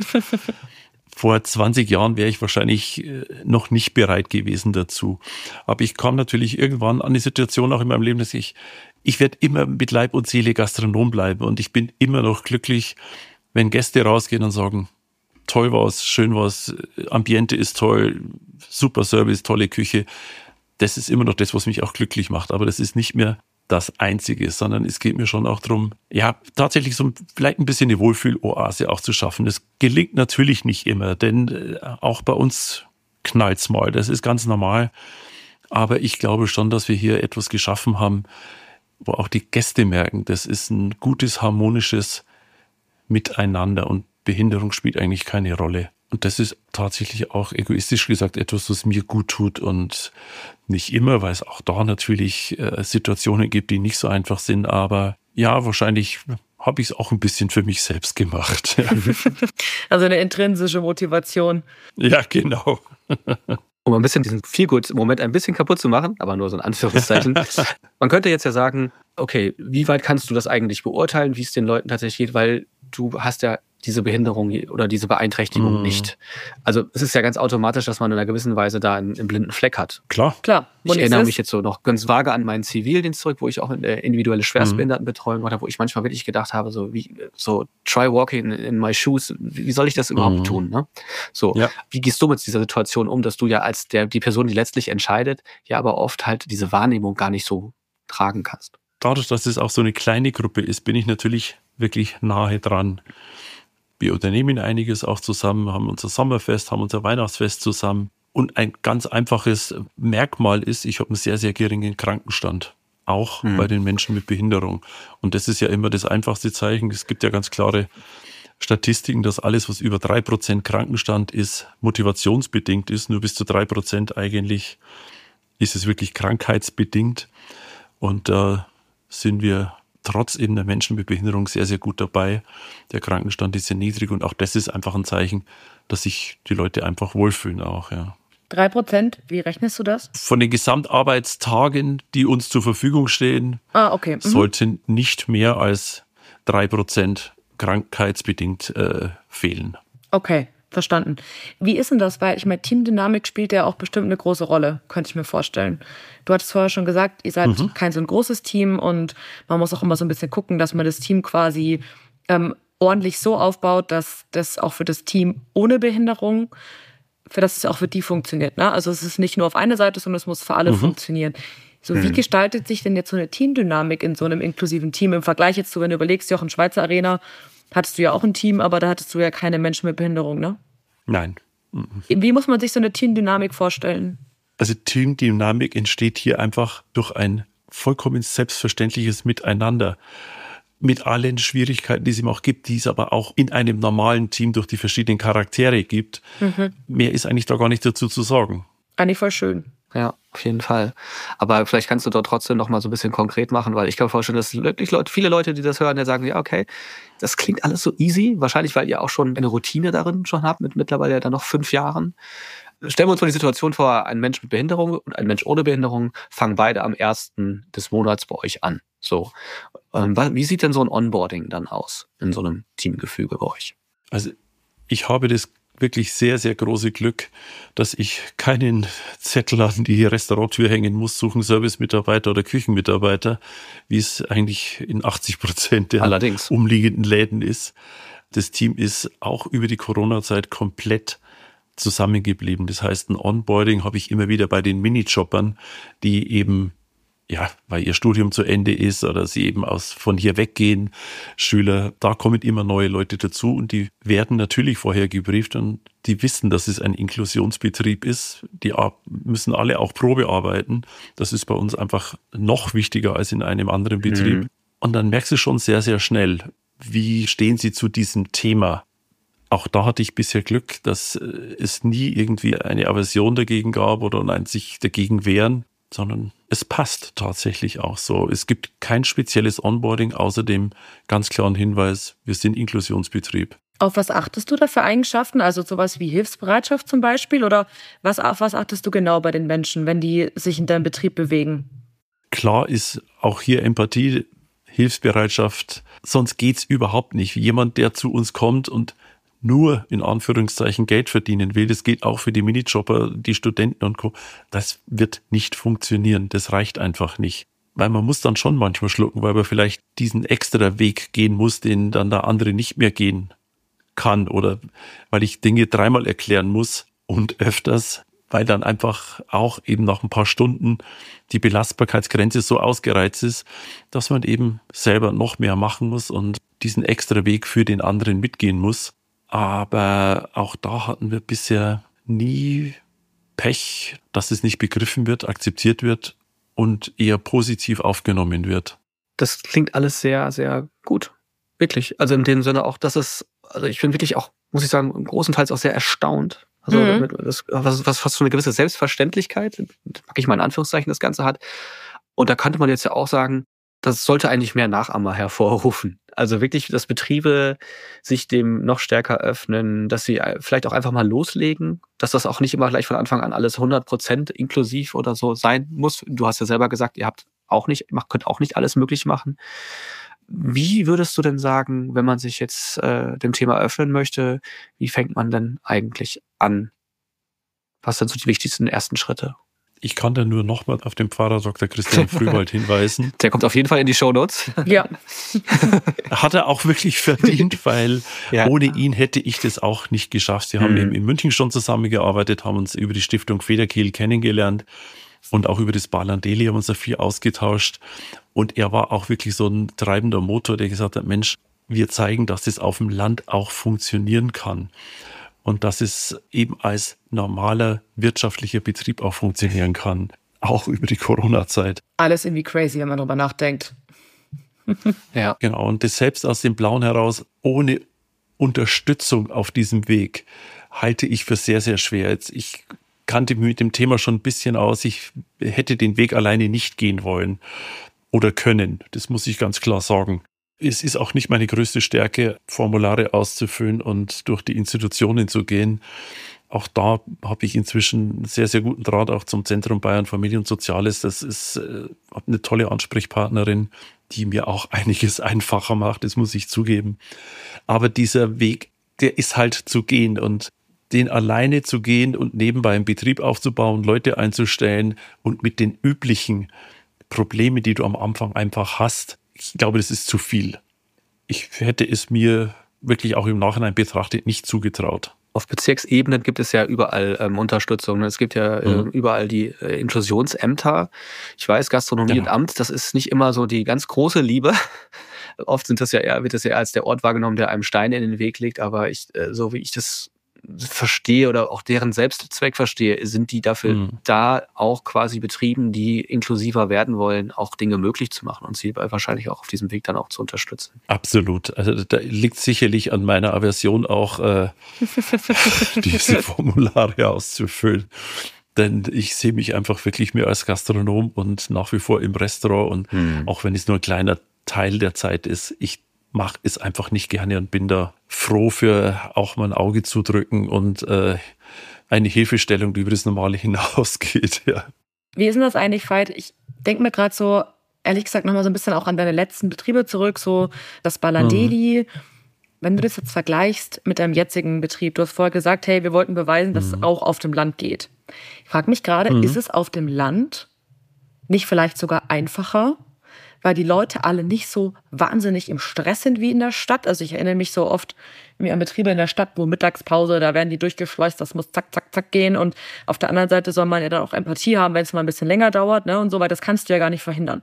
Vor 20 Jahren wäre ich wahrscheinlich noch nicht bereit gewesen dazu. Aber ich kam natürlich irgendwann an die Situation auch in meinem Leben, dass ich werde immer mit Leib und Seele Gastronom bleiben und ich bin immer noch glücklich, wenn Gäste rausgehen und sagen, toll war's, schön war's, Ambiente ist toll, super Service, tolle Küche. Das ist immer noch das, was mich auch glücklich macht. Aber das ist nicht mehr das Einzige, sondern es geht mir schon auch darum, ja, tatsächlich so vielleicht ein bisschen eine Wohlfühloase auch zu schaffen. Das gelingt natürlich nicht immer, denn auch bei uns knallt's mal. Das ist ganz normal. Aber ich glaube schon, dass wir hier etwas geschaffen haben, wo auch die Gäste merken, das ist ein gutes, harmonisches Miteinander und Behinderung spielt eigentlich keine Rolle. Und das ist tatsächlich auch egoistisch gesagt etwas, was mir gut tut und nicht immer, weil es auch da natürlich Situationen gibt, die nicht so einfach sind. Aber ja, wahrscheinlich habe ich es auch ein bisschen für mich selbst gemacht. Also eine intrinsische Motivation. Ja, genau. Um ein bisschen diesen Feel-Good-Moment ein bisschen kaputt zu machen, aber nur so in Anführungszeichen. Man könnte jetzt ja sagen, okay, wie weit kannst du das eigentlich beurteilen, wie es den Leuten tatsächlich geht, weil du hast ja diese Behinderung oder diese Beeinträchtigung nicht. Also es ist ja ganz automatisch, dass man in einer gewissen Weise da einen blinden Fleck hat. Klar. Ich erinnere mich jetzt so noch ganz vage an meinen Zivildienst zurück, wo ich auch eine individuelle Schwerstbehindertenbetreuung hatte, wo ich manchmal wirklich gedacht habe, so try walking in my shoes, wie soll ich das überhaupt tun? Ne? So, ja. Wie gehst du mit dieser Situation um, dass du ja als die Person, die letztlich entscheidet, ja aber oft halt diese Wahrnehmung gar nicht so tragen kannst? Dadurch, dass es auch so eine kleine Gruppe ist, bin ich natürlich wirklich nahe dran. Wir unternehmen einiges auch zusammen, haben unser Sommerfest, haben unser Weihnachtsfest zusammen. Und ein ganz einfaches Merkmal ist, ich habe einen sehr, sehr geringen Krankenstand. Auch bei den Menschen mit Behinderung. Und das ist ja immer das einfachste Zeichen. Es gibt ja ganz klare Statistiken, dass alles, was über 3% Krankenstand ist, motivationsbedingt ist. Nur bis zu 3% eigentlich ist es wirklich krankheitsbedingt. Und da sind wir trotz eben der Menschen mit Behinderung sehr, sehr gut dabei. Der Krankenstand ist sehr niedrig und auch das ist einfach ein Zeichen, dass sich die Leute einfach wohlfühlen auch, ja. 3%, wie rechnest du das? Von den Gesamtarbeitstagen, die uns zur Verfügung stehen, okay. sollten nicht mehr als 3% krankheitsbedingt fehlen. Okay. Verstanden. Wie ist denn das? Weil ich meine, Teamdynamik spielt ja auch bestimmt eine große Rolle, könnte ich mir vorstellen. Du hattest vorher schon gesagt, ihr seid kein so ein großes Team und man muss auch immer so ein bisschen gucken, dass man das Team quasi ordentlich so aufbaut, dass das auch für das Team ohne Behinderung, für das es auch für die funktioniert. Ne? Also es ist nicht nur auf eine Seite, sondern es muss für alle funktionieren. So, wie gestaltet sich denn jetzt so eine Teamdynamik in so einem inklusiven Team im Vergleich jetzt zu, wenn du überlegst, Jochen, Schweizer Arena, hattest du ja auch ein Team, aber da hattest du ja keine Menschen mit Behinderung, ne? Nein. Wie muss man sich so eine Teamdynamik vorstellen? Also Teamdynamik entsteht hier einfach durch ein vollkommen selbstverständliches Miteinander. Mit allen Schwierigkeiten, die es ihm auch gibt, die es aber auch in einem normalen Team durch die verschiedenen Charaktere gibt. Mehr ist eigentlich da gar nicht dazu zu sagen. Eigentlich voll schön. Ja, auf jeden Fall. Aber vielleicht kannst du dort trotzdem noch mal so ein bisschen konkret machen, weil ich kann mir vorstellen, dass wirklich viele Leute, die das hören, die sagen, ja, okay, das klingt alles so easy. Wahrscheinlich, weil ihr auch schon eine Routine darin schon habt, mit mittlerweile ja dann noch 5 Jahren. Stellen wir uns mal die Situation vor, ein Mensch mit Behinderung und ein Mensch ohne Behinderung fangen beide am 1. des Monats bei euch an. So. Wie sieht denn so ein Onboarding dann aus in so einem Teamgefüge bei euch? Also ich habe das wirklich sehr, sehr große Glück, dass ich keinen Zettel an die Restauranttür hängen muss, suchen Servicemitarbeiter oder Küchenmitarbeiter, wie es eigentlich in 80% der umliegenden Läden ist. Das Team ist auch über die Corona-Zeit komplett zusammengeblieben. Das heißt, ein Onboarding habe ich immer wieder bei den Minijobbern, die eben ja, weil ihr Studium zu Ende ist oder sie eben von hier weggehen, Schüler, da kommen immer neue Leute dazu und die werden natürlich vorher gebrieft und die wissen, dass es ein Inklusionsbetrieb ist. Die müssen alle auch Probe arbeiten. Das ist bei uns einfach noch wichtiger als in einem anderen Betrieb. Mhm. Und dann merkst du schon sehr, sehr schnell, wie stehen sie zu diesem Thema. Auch da hatte ich bisher Glück, dass es nie irgendwie eine Aversion dagegen gab oder ein sich dagegen wehren, sondern es passt tatsächlich auch so. Es gibt kein spezielles Onboarding, außer dem ganz klaren Hinweis, wir sind Inklusionsbetrieb. Auf was achtest du da für Eigenschaften? Also sowas wie Hilfsbereitschaft zum Beispiel? Oder auf was achtest du genau bei den Menschen, wenn die sich in deinem Betrieb bewegen? Klar ist auch hier Empathie, Hilfsbereitschaft. Sonst geht's überhaupt nicht. Jemand, der zu uns kommt und nur in Anführungszeichen Geld verdienen will, das geht auch für die Minijobber, die Studenten und Co. Das wird nicht funktionieren. Das reicht einfach nicht. Weil man muss dann schon manchmal schlucken, weil man vielleicht diesen extra Weg gehen muss, den dann der andere nicht mehr gehen kann oder weil ich Dinge dreimal erklären muss und öfters, weil dann einfach auch eben nach ein paar Stunden die Belastbarkeitsgrenze so ausgereizt ist, dass man eben selber noch mehr machen muss und diesen extra Weg für den anderen mitgehen muss. Aber auch da hatten wir bisher nie Pech, dass es nicht begriffen wird, akzeptiert wird und eher positiv aufgenommen wird. Das klingt alles sehr, sehr gut. Wirklich. Also in dem Sinne auch, dass es, also ich bin wirklich auch, muss ich sagen, großenteils auch sehr erstaunt. Also was fast schon eine gewisse Selbstverständlichkeit, mag ich mal in Anführungszeichen, das Ganze hat. Und da könnte man jetzt ja auch sagen, das sollte eigentlich mehr Nachahmer hervorrufen. Also wirklich, dass Betriebe sich dem noch stärker öffnen, dass sie vielleicht auch einfach mal loslegen, dass das auch nicht immer gleich von Anfang an alles 100% inklusiv oder so sein muss. Du hast ja selber gesagt, ihr könnt auch nicht alles möglich machen. Wie würdest du denn sagen, wenn man sich jetzt dem Thema öffnen möchte, wie fängt man denn eigentlich an? Was sind so die wichtigsten ersten Schritte? Ich kann da nur nochmal auf den Pfarrer Dr. Christian Frühwald hinweisen. Der kommt auf jeden Fall in die Shownotes. Ja. Hat er auch wirklich verdient, weil ohne ihn hätte ich das auch nicht geschafft. Wir haben eben in München schon zusammengearbeitet, haben uns über die Stiftung Federkiel kennengelernt und auch über das Balandeli haben uns da viel ausgetauscht. Und er war auch wirklich so ein treibender Motor, der gesagt hat, Mensch, wir zeigen, dass das auf dem Land auch funktionieren kann. Und dass es eben als normaler wirtschaftlicher Betrieb auch funktionieren kann, auch über die Corona-Zeit. Alles irgendwie crazy, wenn man drüber nachdenkt. Ja. Genau, und das selbst aus dem Blauen heraus, ohne Unterstützung auf diesem Weg, halte ich für sehr, sehr schwer. Ich kannte mich mit dem Thema schon ein bisschen aus. Ich hätte den Weg alleine nicht gehen wollen oder können. Das muss ich ganz klar sagen. Es ist auch nicht meine größte Stärke, Formulare auszufüllen und durch die Institutionen zu gehen. Auch da habe ich inzwischen einen sehr, sehr guten Draht auch zum Zentrum Bayern Familie und Soziales. Das ist eine tolle Ansprechpartnerin, die mir auch einiges einfacher macht, das muss ich zugeben. Aber dieser Weg, der ist halt zu gehen und den alleine zu gehen und nebenbei einen Betrieb aufzubauen, Leute einzustellen und mit den üblichen Problemen, die du am Anfang einfach hast, ich glaube, das ist zu viel. Ich hätte es mir wirklich auch im Nachhinein betrachtet nicht zugetraut. Auf Bezirksebene gibt es ja überall Unterstützung. Es gibt ja überall die Inklusionsämter. Ich weiß, Gastronomie und Amt, das ist nicht immer so die ganz große Liebe. Oft wird das ja eher als der Ort wahrgenommen, der einem Steine in den Weg legt. Aber so wie ich das verstehe oder auch deren Selbstzweck verstehe, sind die dafür da, auch quasi Betrieben, die inklusiver werden wollen, auch Dinge möglich zu machen und sie wahrscheinlich auch auf diesem Weg dann auch zu unterstützen. Absolut. Also da liegt sicherlich an meiner Aversion auch, diese Formulare auszufüllen. Denn ich sehe mich einfach wirklich mehr als Gastronom und nach wie vor im Restaurant und auch wenn es nur ein kleiner Teil der Zeit ist, ich mache es einfach nicht gerne und bin da froh für auch mal ein Auge zudrücken und eine Hilfestellung, die über das Normale hinausgeht. Ja. Wie ist denn das eigentlich, Veit? Ich denke mir gerade so, ehrlich gesagt, nochmal so ein bisschen auch an deine letzten Betriebe zurück, so das Balandeli. Wenn du das jetzt vergleichst mit deinem jetzigen Betrieb, du hast vorher gesagt, hey, wir wollten beweisen, dass es auch auf dem Land geht. Ich frage mich gerade, ist es auf dem Land nicht vielleicht sogar einfacher, weil die Leute alle nicht so wahnsinnig im Stress sind wie in der Stadt. Also ich erinnere mich so oft an Betriebe in der Stadt, wo Mittagspause, da werden die durchgeschleust, das muss zack, zack, zack gehen. Und auf der anderen Seite soll man ja dann auch Empathie haben, wenn es mal ein bisschen länger dauert, ne, und so, weil das kannst du ja gar nicht verhindern.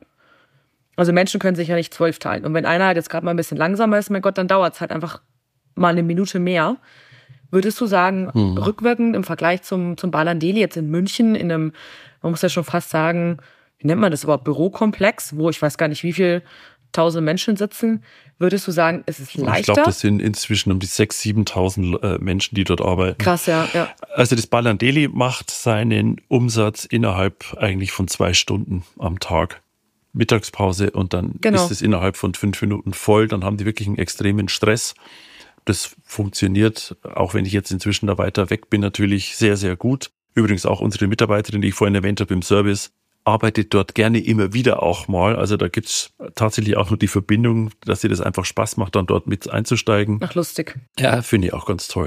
Also Menschen können sich ja nicht 12 teilen. Und wenn einer halt jetzt gerade mal ein bisschen langsamer ist, mein Gott, dann dauert es halt einfach mal eine Minute mehr. Würdest du sagen, rückwirkend im Vergleich zum Balandeli jetzt in München, in einem, man muss ja schon fast sagen, wie nennt man das überhaupt, Bürokomplex, wo ich weiß gar nicht, wie viele tausend Menschen sitzen, würdest du sagen, ist es leichter? Ich glaube, das sind inzwischen um die 6.000, 7.000 Menschen, die dort arbeiten. Krass, ja. Also das Balandeli macht seinen Umsatz innerhalb eigentlich von 2 Stunden am Tag. Mittagspause und dann ist es innerhalb von 5 Minuten voll. Dann haben die wirklich einen extremen Stress. Das funktioniert, auch wenn ich jetzt inzwischen da weiter weg bin, natürlich sehr, sehr gut. Übrigens auch unsere Mitarbeiterin, die ich vorhin erwähnt habe im Service, arbeitet dort gerne immer wieder auch mal. Also da gibt's tatsächlich auch nur die Verbindung, dass ihr das einfach Spaß macht, dann dort mit einzusteigen. Ach, lustig. Ja, finde ich auch ganz toll.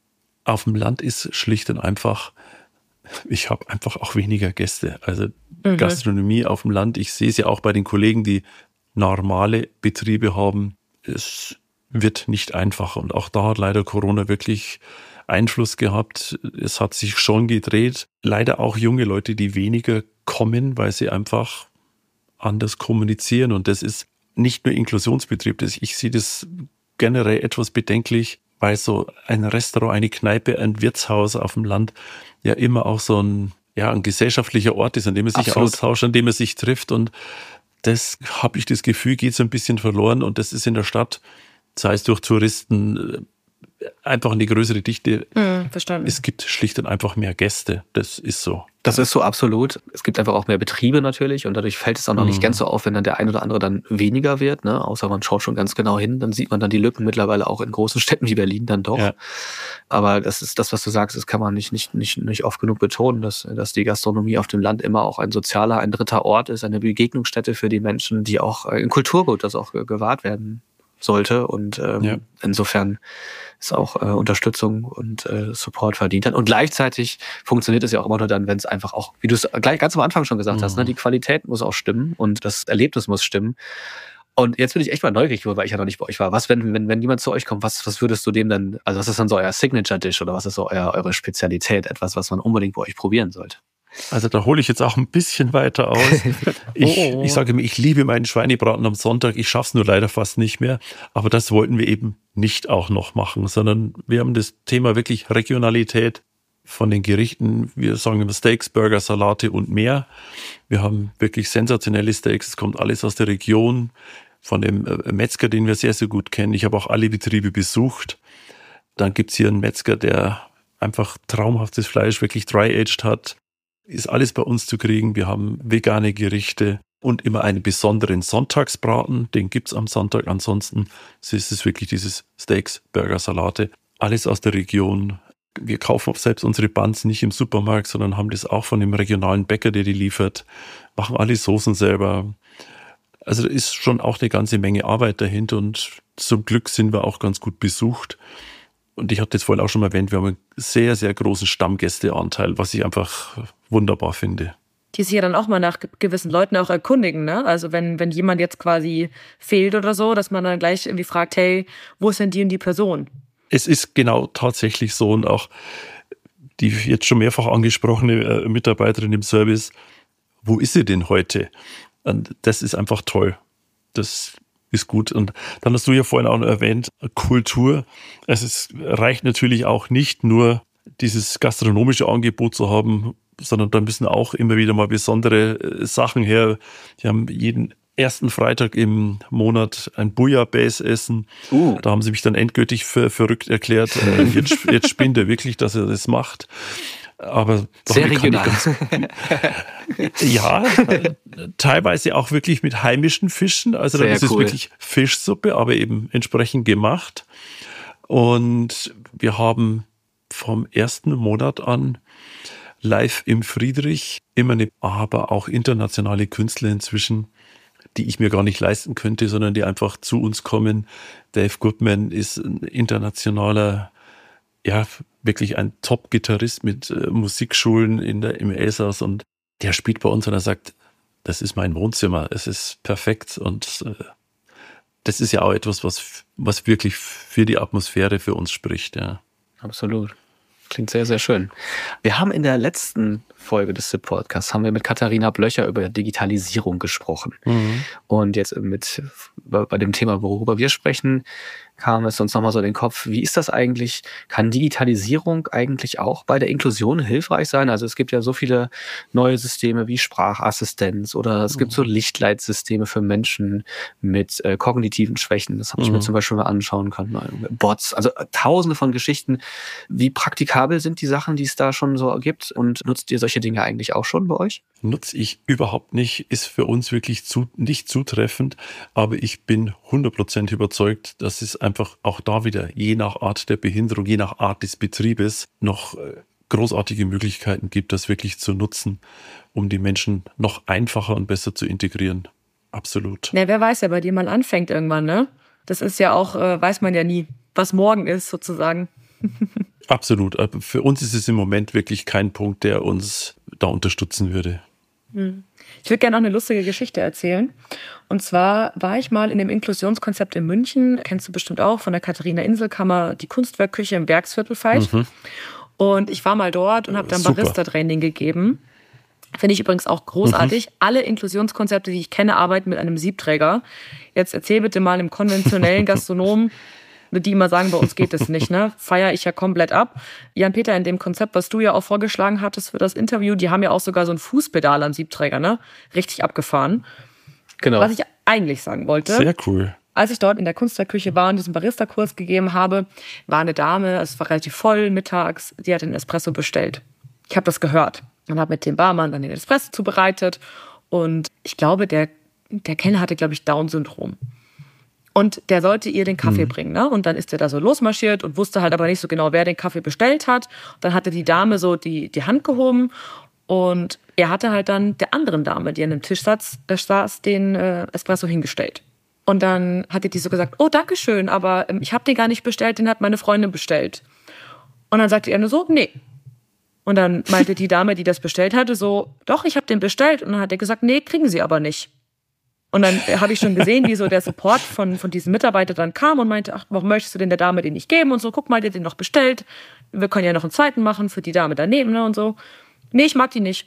Auf dem Land ist schlicht und einfach, ich habe einfach auch weniger Gäste. Also Gastronomie auf dem Land, ich sehe es ja auch bei den Kollegen, die normale Betriebe haben, es wird nicht einfacher. Und auch da hat leider Corona wirklich Einfluss gehabt. Es hat sich schon gedreht. Leider auch junge Leute, die weniger kommen, weil sie einfach anders kommunizieren. Und das ist nicht nur Inklusionsbetrieb. Ich sehe das generell etwas bedenklich, weil so ein Restaurant, eine Kneipe, ein Wirtshaus auf dem Land ja immer auch so ein gesellschaftlicher Ort ist, an dem man sich austauscht, an dem man sich trifft. Und das, habe ich das Gefühl, geht so ein bisschen verloren. Und das ist in der Stadt, sei es durch Touristen, einfach eine größere Dichte. Verstanden. Es gibt schlicht und einfach mehr Gäste. Das ist so. Das ist so absolut. Es gibt einfach auch mehr Betriebe natürlich und dadurch fällt es auch noch nicht ganz so auf, wenn dann der ein oder andere dann weniger wird, ne? Außer man schaut schon ganz genau hin, dann sieht man dann die Lücken mittlerweile auch in großen Städten wie Berlin dann doch. Ja. Aber das ist das, was du sagst, das kann man nicht oft genug betonen, dass die Gastronomie auf dem Land immer auch ein sozialer, ein dritter Ort ist, eine Begegnungsstätte für die Menschen, die auch in Kulturgut das auch gewahrt werden sollte und insofern ist auch Unterstützung und Support verdient hat. Und gleichzeitig funktioniert es ja auch immer nur dann, wenn es einfach auch, wie du es gleich ganz am Anfang schon gesagt hast, ne, die Qualität muss auch stimmen und das Erlebnis muss stimmen. Und jetzt bin ich echt mal neugierig, weil ich ja noch nicht bei euch war. Was, wenn jemand zu euch kommt, was würdest du dem dann, also was ist dann so euer Signature-Dish oder was ist so eure Spezialität, etwas, was man unbedingt bei euch probieren sollte? Also da hole ich jetzt auch ein bisschen weiter aus. Ich sage mir, ich liebe meinen Schweinebraten am Sonntag. Ich schaffe es nur leider fast nicht mehr. Aber das wollten wir eben nicht auch noch machen, sondern wir haben das Thema wirklich Regionalität von den Gerichten. Wir sagen immer Steaks, Burger, Salate und mehr. Wir haben wirklich sensationelle Steaks. Es kommt alles aus der Region, von dem Metzger, den wir sehr, sehr gut kennen. Ich habe auch alle Betriebe besucht. Dann gibt's hier einen Metzger, der einfach traumhaftes Fleisch wirklich dry-aged hat. Ist alles bei uns zu kriegen. Wir haben vegane Gerichte und immer einen besonderen Sonntagsbraten. Den gibt's am Sonntag. Ansonsten ist es wirklich dieses Steaks, Burger, Salate. Alles aus der Region. Wir kaufen selbst unsere Buns nicht im Supermarkt, sondern haben das auch von dem regionalen Bäcker, der die liefert. Machen alle Soßen selber. Also da ist schon auch eine ganze Menge Arbeit dahinter und zum Glück sind wir auch ganz gut besucht. Und ich habe das vorhin auch schon mal erwähnt, wir haben einen sehr, sehr großen Stammgästeanteil, was ich einfach wunderbar finde. Die sich ja dann auch mal nach gewissen Leuten auch erkundigen, ne? Also wenn jemand jetzt quasi fehlt oder so, dass man dann gleich irgendwie fragt, hey, wo ist denn die und die Person? Es ist genau tatsächlich so und auch die jetzt schon mehrfach angesprochene Mitarbeiterin im Service, wo ist sie denn heute? Und das ist einfach toll. Das ist gut. Und dann hast du ja vorhin auch noch erwähnt, Kultur. Es reicht natürlich auch nicht nur, dieses gastronomische Angebot zu haben, sondern da müssen auch immer wieder mal besondere Sachen her. Die haben jeden ersten Freitag im Monat ein Bouillabaisse essen. Da haben sie mich dann endgültig für verrückt erklärt. Jetzt spinnt er wirklich, dass er das macht. Aber sehr regional. Ja, teilweise auch wirklich mit heimischen Fischen. Also dann ist es wirklich Fischsuppe, aber eben entsprechend gemacht. Und wir haben vom ersten Monat an live im Friedrich immer aber auch internationale Künstler inzwischen, die ich mir gar nicht leisten könnte, sondern die einfach zu uns kommen. Dave Goodman ist ein internationaler, wirklich ein Top-Gitarrist mit Musikschulen im Elsass und der spielt bei uns und er sagt, das ist mein Wohnzimmer, es ist perfekt und das ist ja auch etwas, was wirklich für die Atmosphäre für uns spricht. Ja. Absolut. Klingt sehr, sehr schön. Wir haben in der letzten Folge des SIP-Podcasts haben wir mit Katharina Blöcher über Digitalisierung gesprochen. Und jetzt bei dem Thema, worüber wir sprechen, kam es uns nochmal so in den Kopf, wie ist das eigentlich? Kann Digitalisierung eigentlich auch bei der Inklusion hilfreich sein? Also es gibt ja so viele neue Systeme wie Sprachassistenz oder es gibt so Lichtleitsysteme für Menschen mit kognitiven Schwächen. Das habe ich mir zum Beispiel mal anschauen können. Bots, also tausende von Geschichten. Wie praktikabel sind die Sachen, die es da schon so gibt? Und nutzt ihr solche Dinge eigentlich auch schon bei euch? Nutze ich überhaupt nicht, ist für uns wirklich nicht zutreffend, aber ich bin 100% überzeugt, dass es einfach auch da wieder, je nach Art der Behinderung, je nach Art des Betriebes, noch großartige Möglichkeiten gibt, das wirklich zu nutzen, um die Menschen noch einfacher und besser zu integrieren. Absolut. Ja, wer weiß, wer bei dir mal anfängt irgendwann, ne? Das ist ja auch, weiß man ja nie, was morgen ist sozusagen. Absolut. Aber für uns ist es im Moment wirklich kein Punkt, der uns da unterstützen würde. Ich würde gerne noch eine lustige Geschichte erzählen. Und zwar war ich mal in dem Inklusionskonzept in München, kennst du bestimmt auch, von der Katharina Inselkammer, die Kunstwerkküche im Werksviertel Veit. Und ich war mal dort und habe dann Barista-Training gegeben. Finde ich übrigens auch großartig. Alle Inklusionskonzepte, die ich kenne, arbeiten mit einem Siebträger. Jetzt erzähl bitte mal einem konventionellen Gastronomen, die immer sagen, bei uns geht das nicht, ne? Feiere ich ja komplett ab. Jan-Peter, in dem Konzept, was du ja auch vorgeschlagen hattest für das Interview, die haben ja auch sogar so ein Fußpedal am Siebträger, ne? Richtig abgefahren. Genau. Was ich eigentlich sagen wollte. Sehr cool. Als ich dort in der Kunstwerkküche war und diesen Barista-Kurs gegeben habe, war eine Dame, es war relativ voll mittags, die hat den Espresso bestellt. Ich habe das gehört und habe mit dem Barmann dann den Espresso zubereitet. Und ich glaube, der Kellner hatte, glaube ich, Down-Syndrom. Und der sollte ihr den Kaffee bringen, ne? Und dann ist er da so losmarschiert und wusste halt aber nicht so genau, wer den Kaffee bestellt hat. Und dann hatte die Dame so die Hand gehoben und er hatte halt dann der anderen Dame, die an dem Tisch saß, den Espresso hingestellt. Und dann hatte die so gesagt, oh, danke schön, aber ich habe den gar nicht bestellt, den hat meine Freundin bestellt. Und dann sagte er nur so, nee. Und dann meinte die Dame, die das bestellt hatte, so, doch, ich habe den bestellt. Und dann hat er gesagt, nee, kriegen Sie aber nicht. Und dann habe ich schon gesehen, wie so der Support von diesem Mitarbeiter dann kam und meinte, ach, warum möchtest du denn der Dame den nicht geben? Und so, guck mal, der hat den noch bestellt. Wir können ja noch einen zweiten machen für die Dame daneben, ne? Und so. Nee, ich mag die nicht.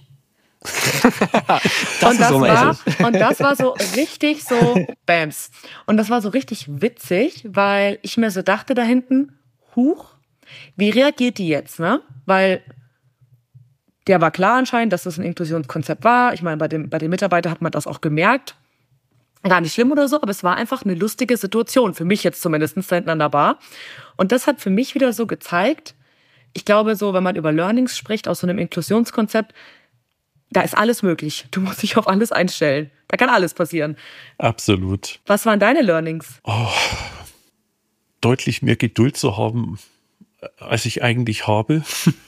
Und das war so richtig so Bams. Und das war so richtig witzig, weil ich mir so dachte da hinten, huch, wie reagiert die jetzt, ne? Weil der war klar anscheinend, dass das ein Inklusionskonzept war. Ich meine, bei dem Mitarbeiter hat man das auch gemerkt. Gar nicht schlimm oder so, aber es war einfach eine lustige Situation, für mich jetzt zumindest da hinten an der Bar. Und das hat für mich wieder so gezeigt, ich glaube so, wenn man über Learnings spricht aus so einem Inklusionskonzept, da ist alles möglich. Du musst dich auf alles einstellen. Da kann alles passieren. Absolut. Was waren deine Learnings? Deutlich mehr Geduld zu haben, als ich eigentlich habe.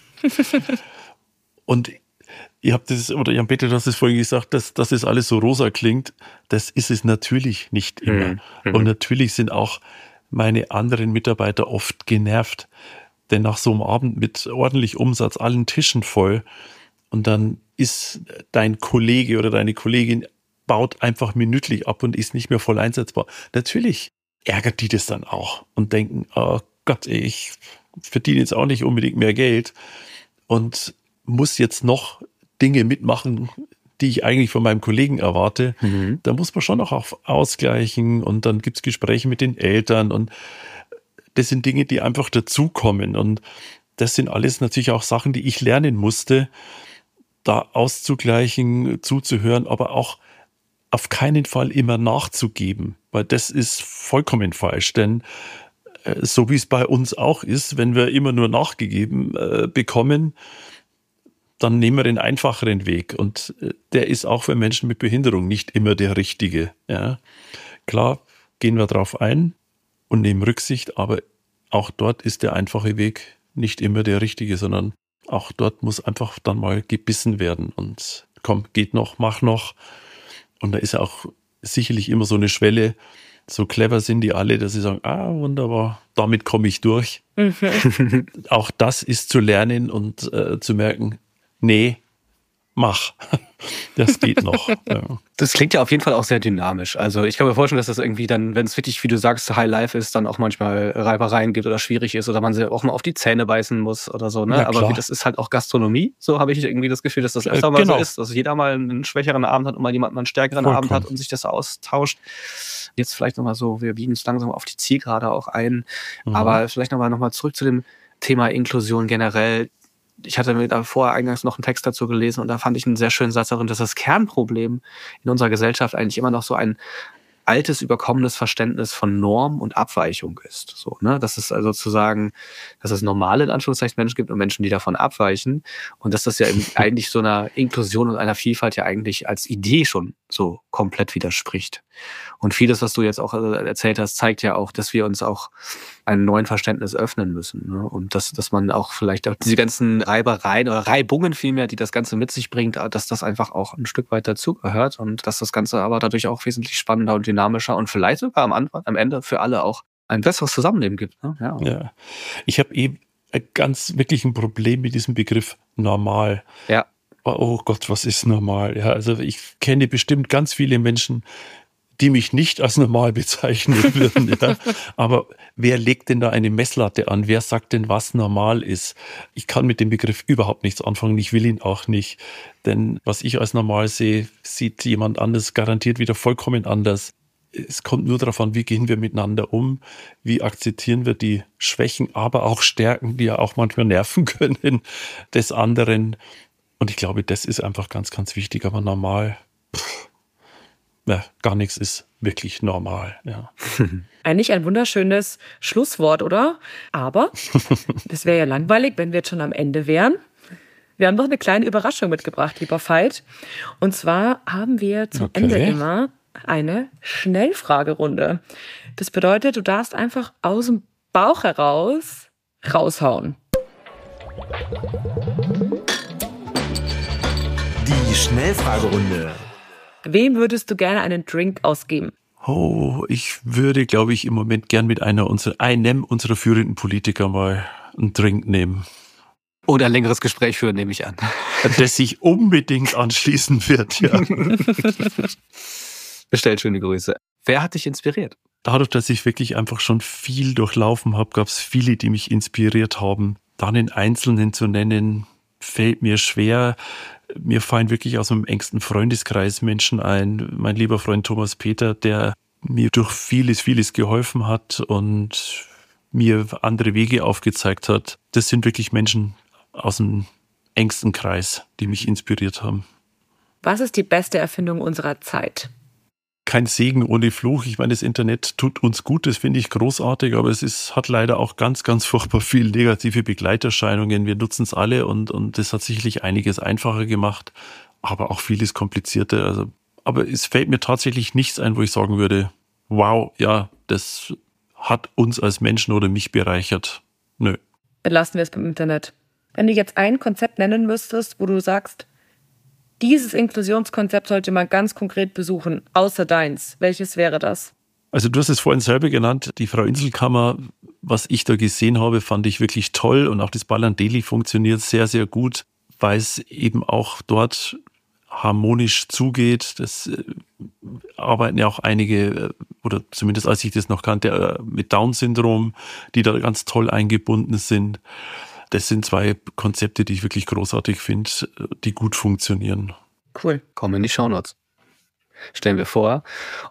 Und ihr habt das, oder Jan-Peter, du hast es vorhin gesagt, dass es alles so rosa klingt. Das ist es natürlich nicht immer. Und natürlich sind auch meine anderen Mitarbeiter oft genervt. Denn nach so einem Abend mit ordentlich Umsatz, allen Tischen voll, und dann ist dein Kollege oder deine Kollegin baut einfach minütlich ab und ist nicht mehr voll einsetzbar. Natürlich ärgert die das dann auch und denken, oh Gott, ich verdiene jetzt auch nicht unbedingt mehr Geld und muss jetzt noch Dinge mitmachen, die ich eigentlich von meinem Kollegen erwarte. Da muss man schon auch ausgleichen und dann gibt's Gespräche mit den Eltern und das sind Dinge, die einfach dazukommen und das sind alles natürlich auch Sachen, die ich lernen musste, da auszugleichen, zuzuhören, aber auch auf keinen Fall immer nachzugeben, weil das ist vollkommen falsch, denn so wie es bei uns auch ist, wenn wir immer nur nachgegeben bekommen, dann nehmen wir den einfacheren Weg und der ist auch für Menschen mit Behinderung nicht immer der richtige. Ja. Klar, gehen wir drauf ein und nehmen Rücksicht, aber auch dort ist der einfache Weg nicht immer der richtige, sondern auch dort muss einfach dann mal gebissen werden und komm, geht noch, mach noch. Und da ist auch sicherlich immer so eine Schwelle, so clever sind die alle, dass sie sagen, wunderbar, damit komme ich durch. Auch das ist zu lernen und zu merken, nee, mach. Das geht noch. Ja. Das klingt ja auf jeden Fall auch sehr dynamisch. Also ich kann mir vorstellen, dass das irgendwie dann, wenn es wirklich, wie du sagst, High Life ist, dann auch manchmal Reibereien gibt oder schwierig ist oder man sie auch mal auf die Zähne beißen muss oder so. Ne? Ja, aber das ist halt auch Gastronomie. So habe ich irgendwie das Gefühl, dass das öfter mal so ist, dass jeder mal einen schwächeren Abend hat und mal jemand mal einen stärkeren Abend hat und sich das austauscht. Jetzt vielleicht nochmal so, wir biegen uns langsam auf die Zielgerade auch ein. Aber vielleicht nochmal zurück zu dem Thema Inklusion generell. Ich hatte mir da vorher eingangs noch einen Text dazu gelesen und da fand ich einen sehr schönen Satz darin, dass das Kernproblem in unserer Gesellschaft eigentlich immer noch so ein altes, überkommenes Verständnis von Norm und Abweichung ist. So, ne? Dass es also sozusagen, dass es normale, in Anführungszeichen, Menschen gibt und Menschen, die davon abweichen und dass das ja eigentlich so einer Inklusion und einer Vielfalt ja eigentlich als Idee schon so komplett widerspricht. Und vieles, was du jetzt auch erzählt hast, zeigt ja auch, dass wir uns auch einem neuen Verständnis öffnen müssen. Ne? Und dass man auch vielleicht auch diese ganzen Reibereien oder Reibungen vielmehr, die das Ganze mit sich bringt, dass das einfach auch ein Stück weit dazugehört und dass das Ganze aber dadurch auch wesentlich spannender und dynamischer und vielleicht sogar am Ende für alle auch ein besseres Zusammenleben gibt. Ne? Ja. Ich habe wirklich ein Problem mit diesem Begriff normal. Ja. Oh Gott, was ist normal? Ja, also ich kenne bestimmt ganz viele Menschen, die mich nicht als normal bezeichnen würden. Ja. Aber wer legt denn da eine Messlatte an? Wer sagt denn, was normal ist? Ich kann mit dem Begriff überhaupt nichts anfangen. Ich will ihn auch nicht. Denn was ich als normal sehe, sieht jemand anders garantiert wieder vollkommen anders. Es kommt nur darauf an, wie gehen wir miteinander um? Wie akzeptieren wir die Schwächen, aber auch Stärken, die ja auch manchmal nerven können, des anderen? Und ich glaube, das ist einfach ganz, ganz wichtig. Aber normal, gar nichts ist wirklich normal. Ja. Eigentlich ein wunderschönes Schlusswort, oder? Aber das wäre ja langweilig, wenn wir jetzt schon am Ende wären. Wir haben noch eine kleine Überraschung mitgebracht, lieber Veit. Und zwar haben wir zum Ende immer eine Schnellfragerunde. Das bedeutet, du darfst einfach aus dem Bauch heraus raushauen. Die Schnellfragerunde. Wem würdest du gerne einen Drink ausgeben? Oh, ich würde, glaube ich, im Moment gern mit einem unserer führenden Politiker mal einen Drink nehmen. Oder ein längeres Gespräch führen, nehme ich an. Das sich unbedingt anschließen wird, ja. Bestellt schöne Grüße. Wer hat dich inspiriert? Dadurch, dass ich wirklich einfach schon viel durchlaufen habe, gab es viele, die mich inspiriert haben. Dann in Einzelnen zu nennen, fällt mir schwer. Mir fallen wirklich aus meinem engsten Freundeskreis Menschen ein. Mein lieber Freund Thomas Peter, der mir durch vieles geholfen hat und mir andere Wege aufgezeigt hat. Das sind wirklich Menschen aus dem engsten Kreis, die mich inspiriert haben. Was ist die beste Erfindung unserer Zeit? Kein Segen ohne Fluch. Ich meine, das Internet tut uns gut, das finde ich großartig, aber hat leider auch ganz, ganz furchtbar viele negative Begleiterscheinungen. Wir nutzen es alle und das hat sicherlich einiges einfacher gemacht, aber auch vieles komplizierter. Also, aber es fällt mir tatsächlich nichts ein, wo ich sagen würde, wow, ja, das hat uns als Menschen oder mich bereichert. Nö. Dann lassen wir es beim Internet. Wenn du jetzt ein Konzept nennen müsstest, wo du sagst, dieses Inklusionskonzept sollte man ganz konkret besuchen, außer deins. Welches wäre das? Also du hast es vorhin selber genannt, die Frau-Insel-Kammer. Was ich da gesehen habe, fand ich wirklich toll. Und auch das Ballandeli funktioniert sehr, sehr gut, weil es eben auch dort harmonisch zugeht. Das arbeiten ja auch einige, oder zumindest als ich das noch kannte, mit Down-Syndrom, die da ganz toll eingebunden sind. Das sind zwei Konzepte, die ich wirklich großartig finde, die gut funktionieren. Cool. Kommen in die Shownotes. Stellen wir vor.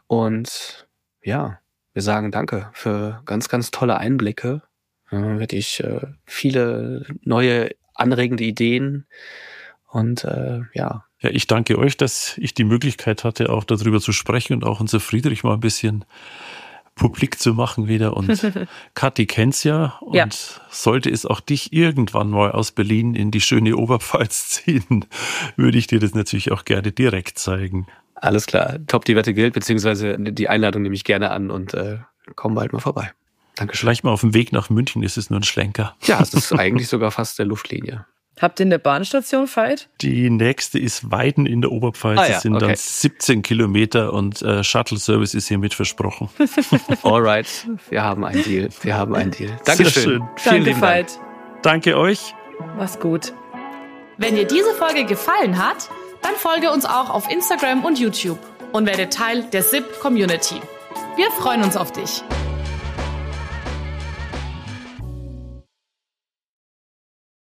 Und ja, wir sagen danke für ganz, ganz tolle Einblicke. Wirklich viele neue, anregende Ideen. Und ja. Ja, ich danke euch, dass ich die Möglichkeit hatte, auch darüber zu sprechen und auch unser Friedrich mal ein bisschen publik zu machen wieder. Und Kathi kennt's ja. Und sollte es auch dich irgendwann mal aus Berlin in die schöne Oberpfalz ziehen, würde ich dir das natürlich auch gerne direkt zeigen. Alles klar. Top, die Wette gilt, beziehungsweise die Einladung nehme ich gerne an und komm bald mal vorbei. Dankeschön. Vielleicht mal auf dem Weg nach München ist es nur ein Schlenker. Ja, es ist eigentlich sogar fast der Luftlinie. Habt ihr eine Bahnstation, Veit? Die nächste ist Weiden in der Oberpfalz. Das sind dann 17 Kilometer und Shuttle-Service ist hiermit versprochen. Alright, wir haben einen Deal. Dankeschön. Vielen lieben Dank. Danke euch. Mach's gut. Wenn dir diese Folge gefallen hat, Dann folge uns auch auf Instagram und YouTube und werde Teil der SIP Community. Wir freuen uns auf dich.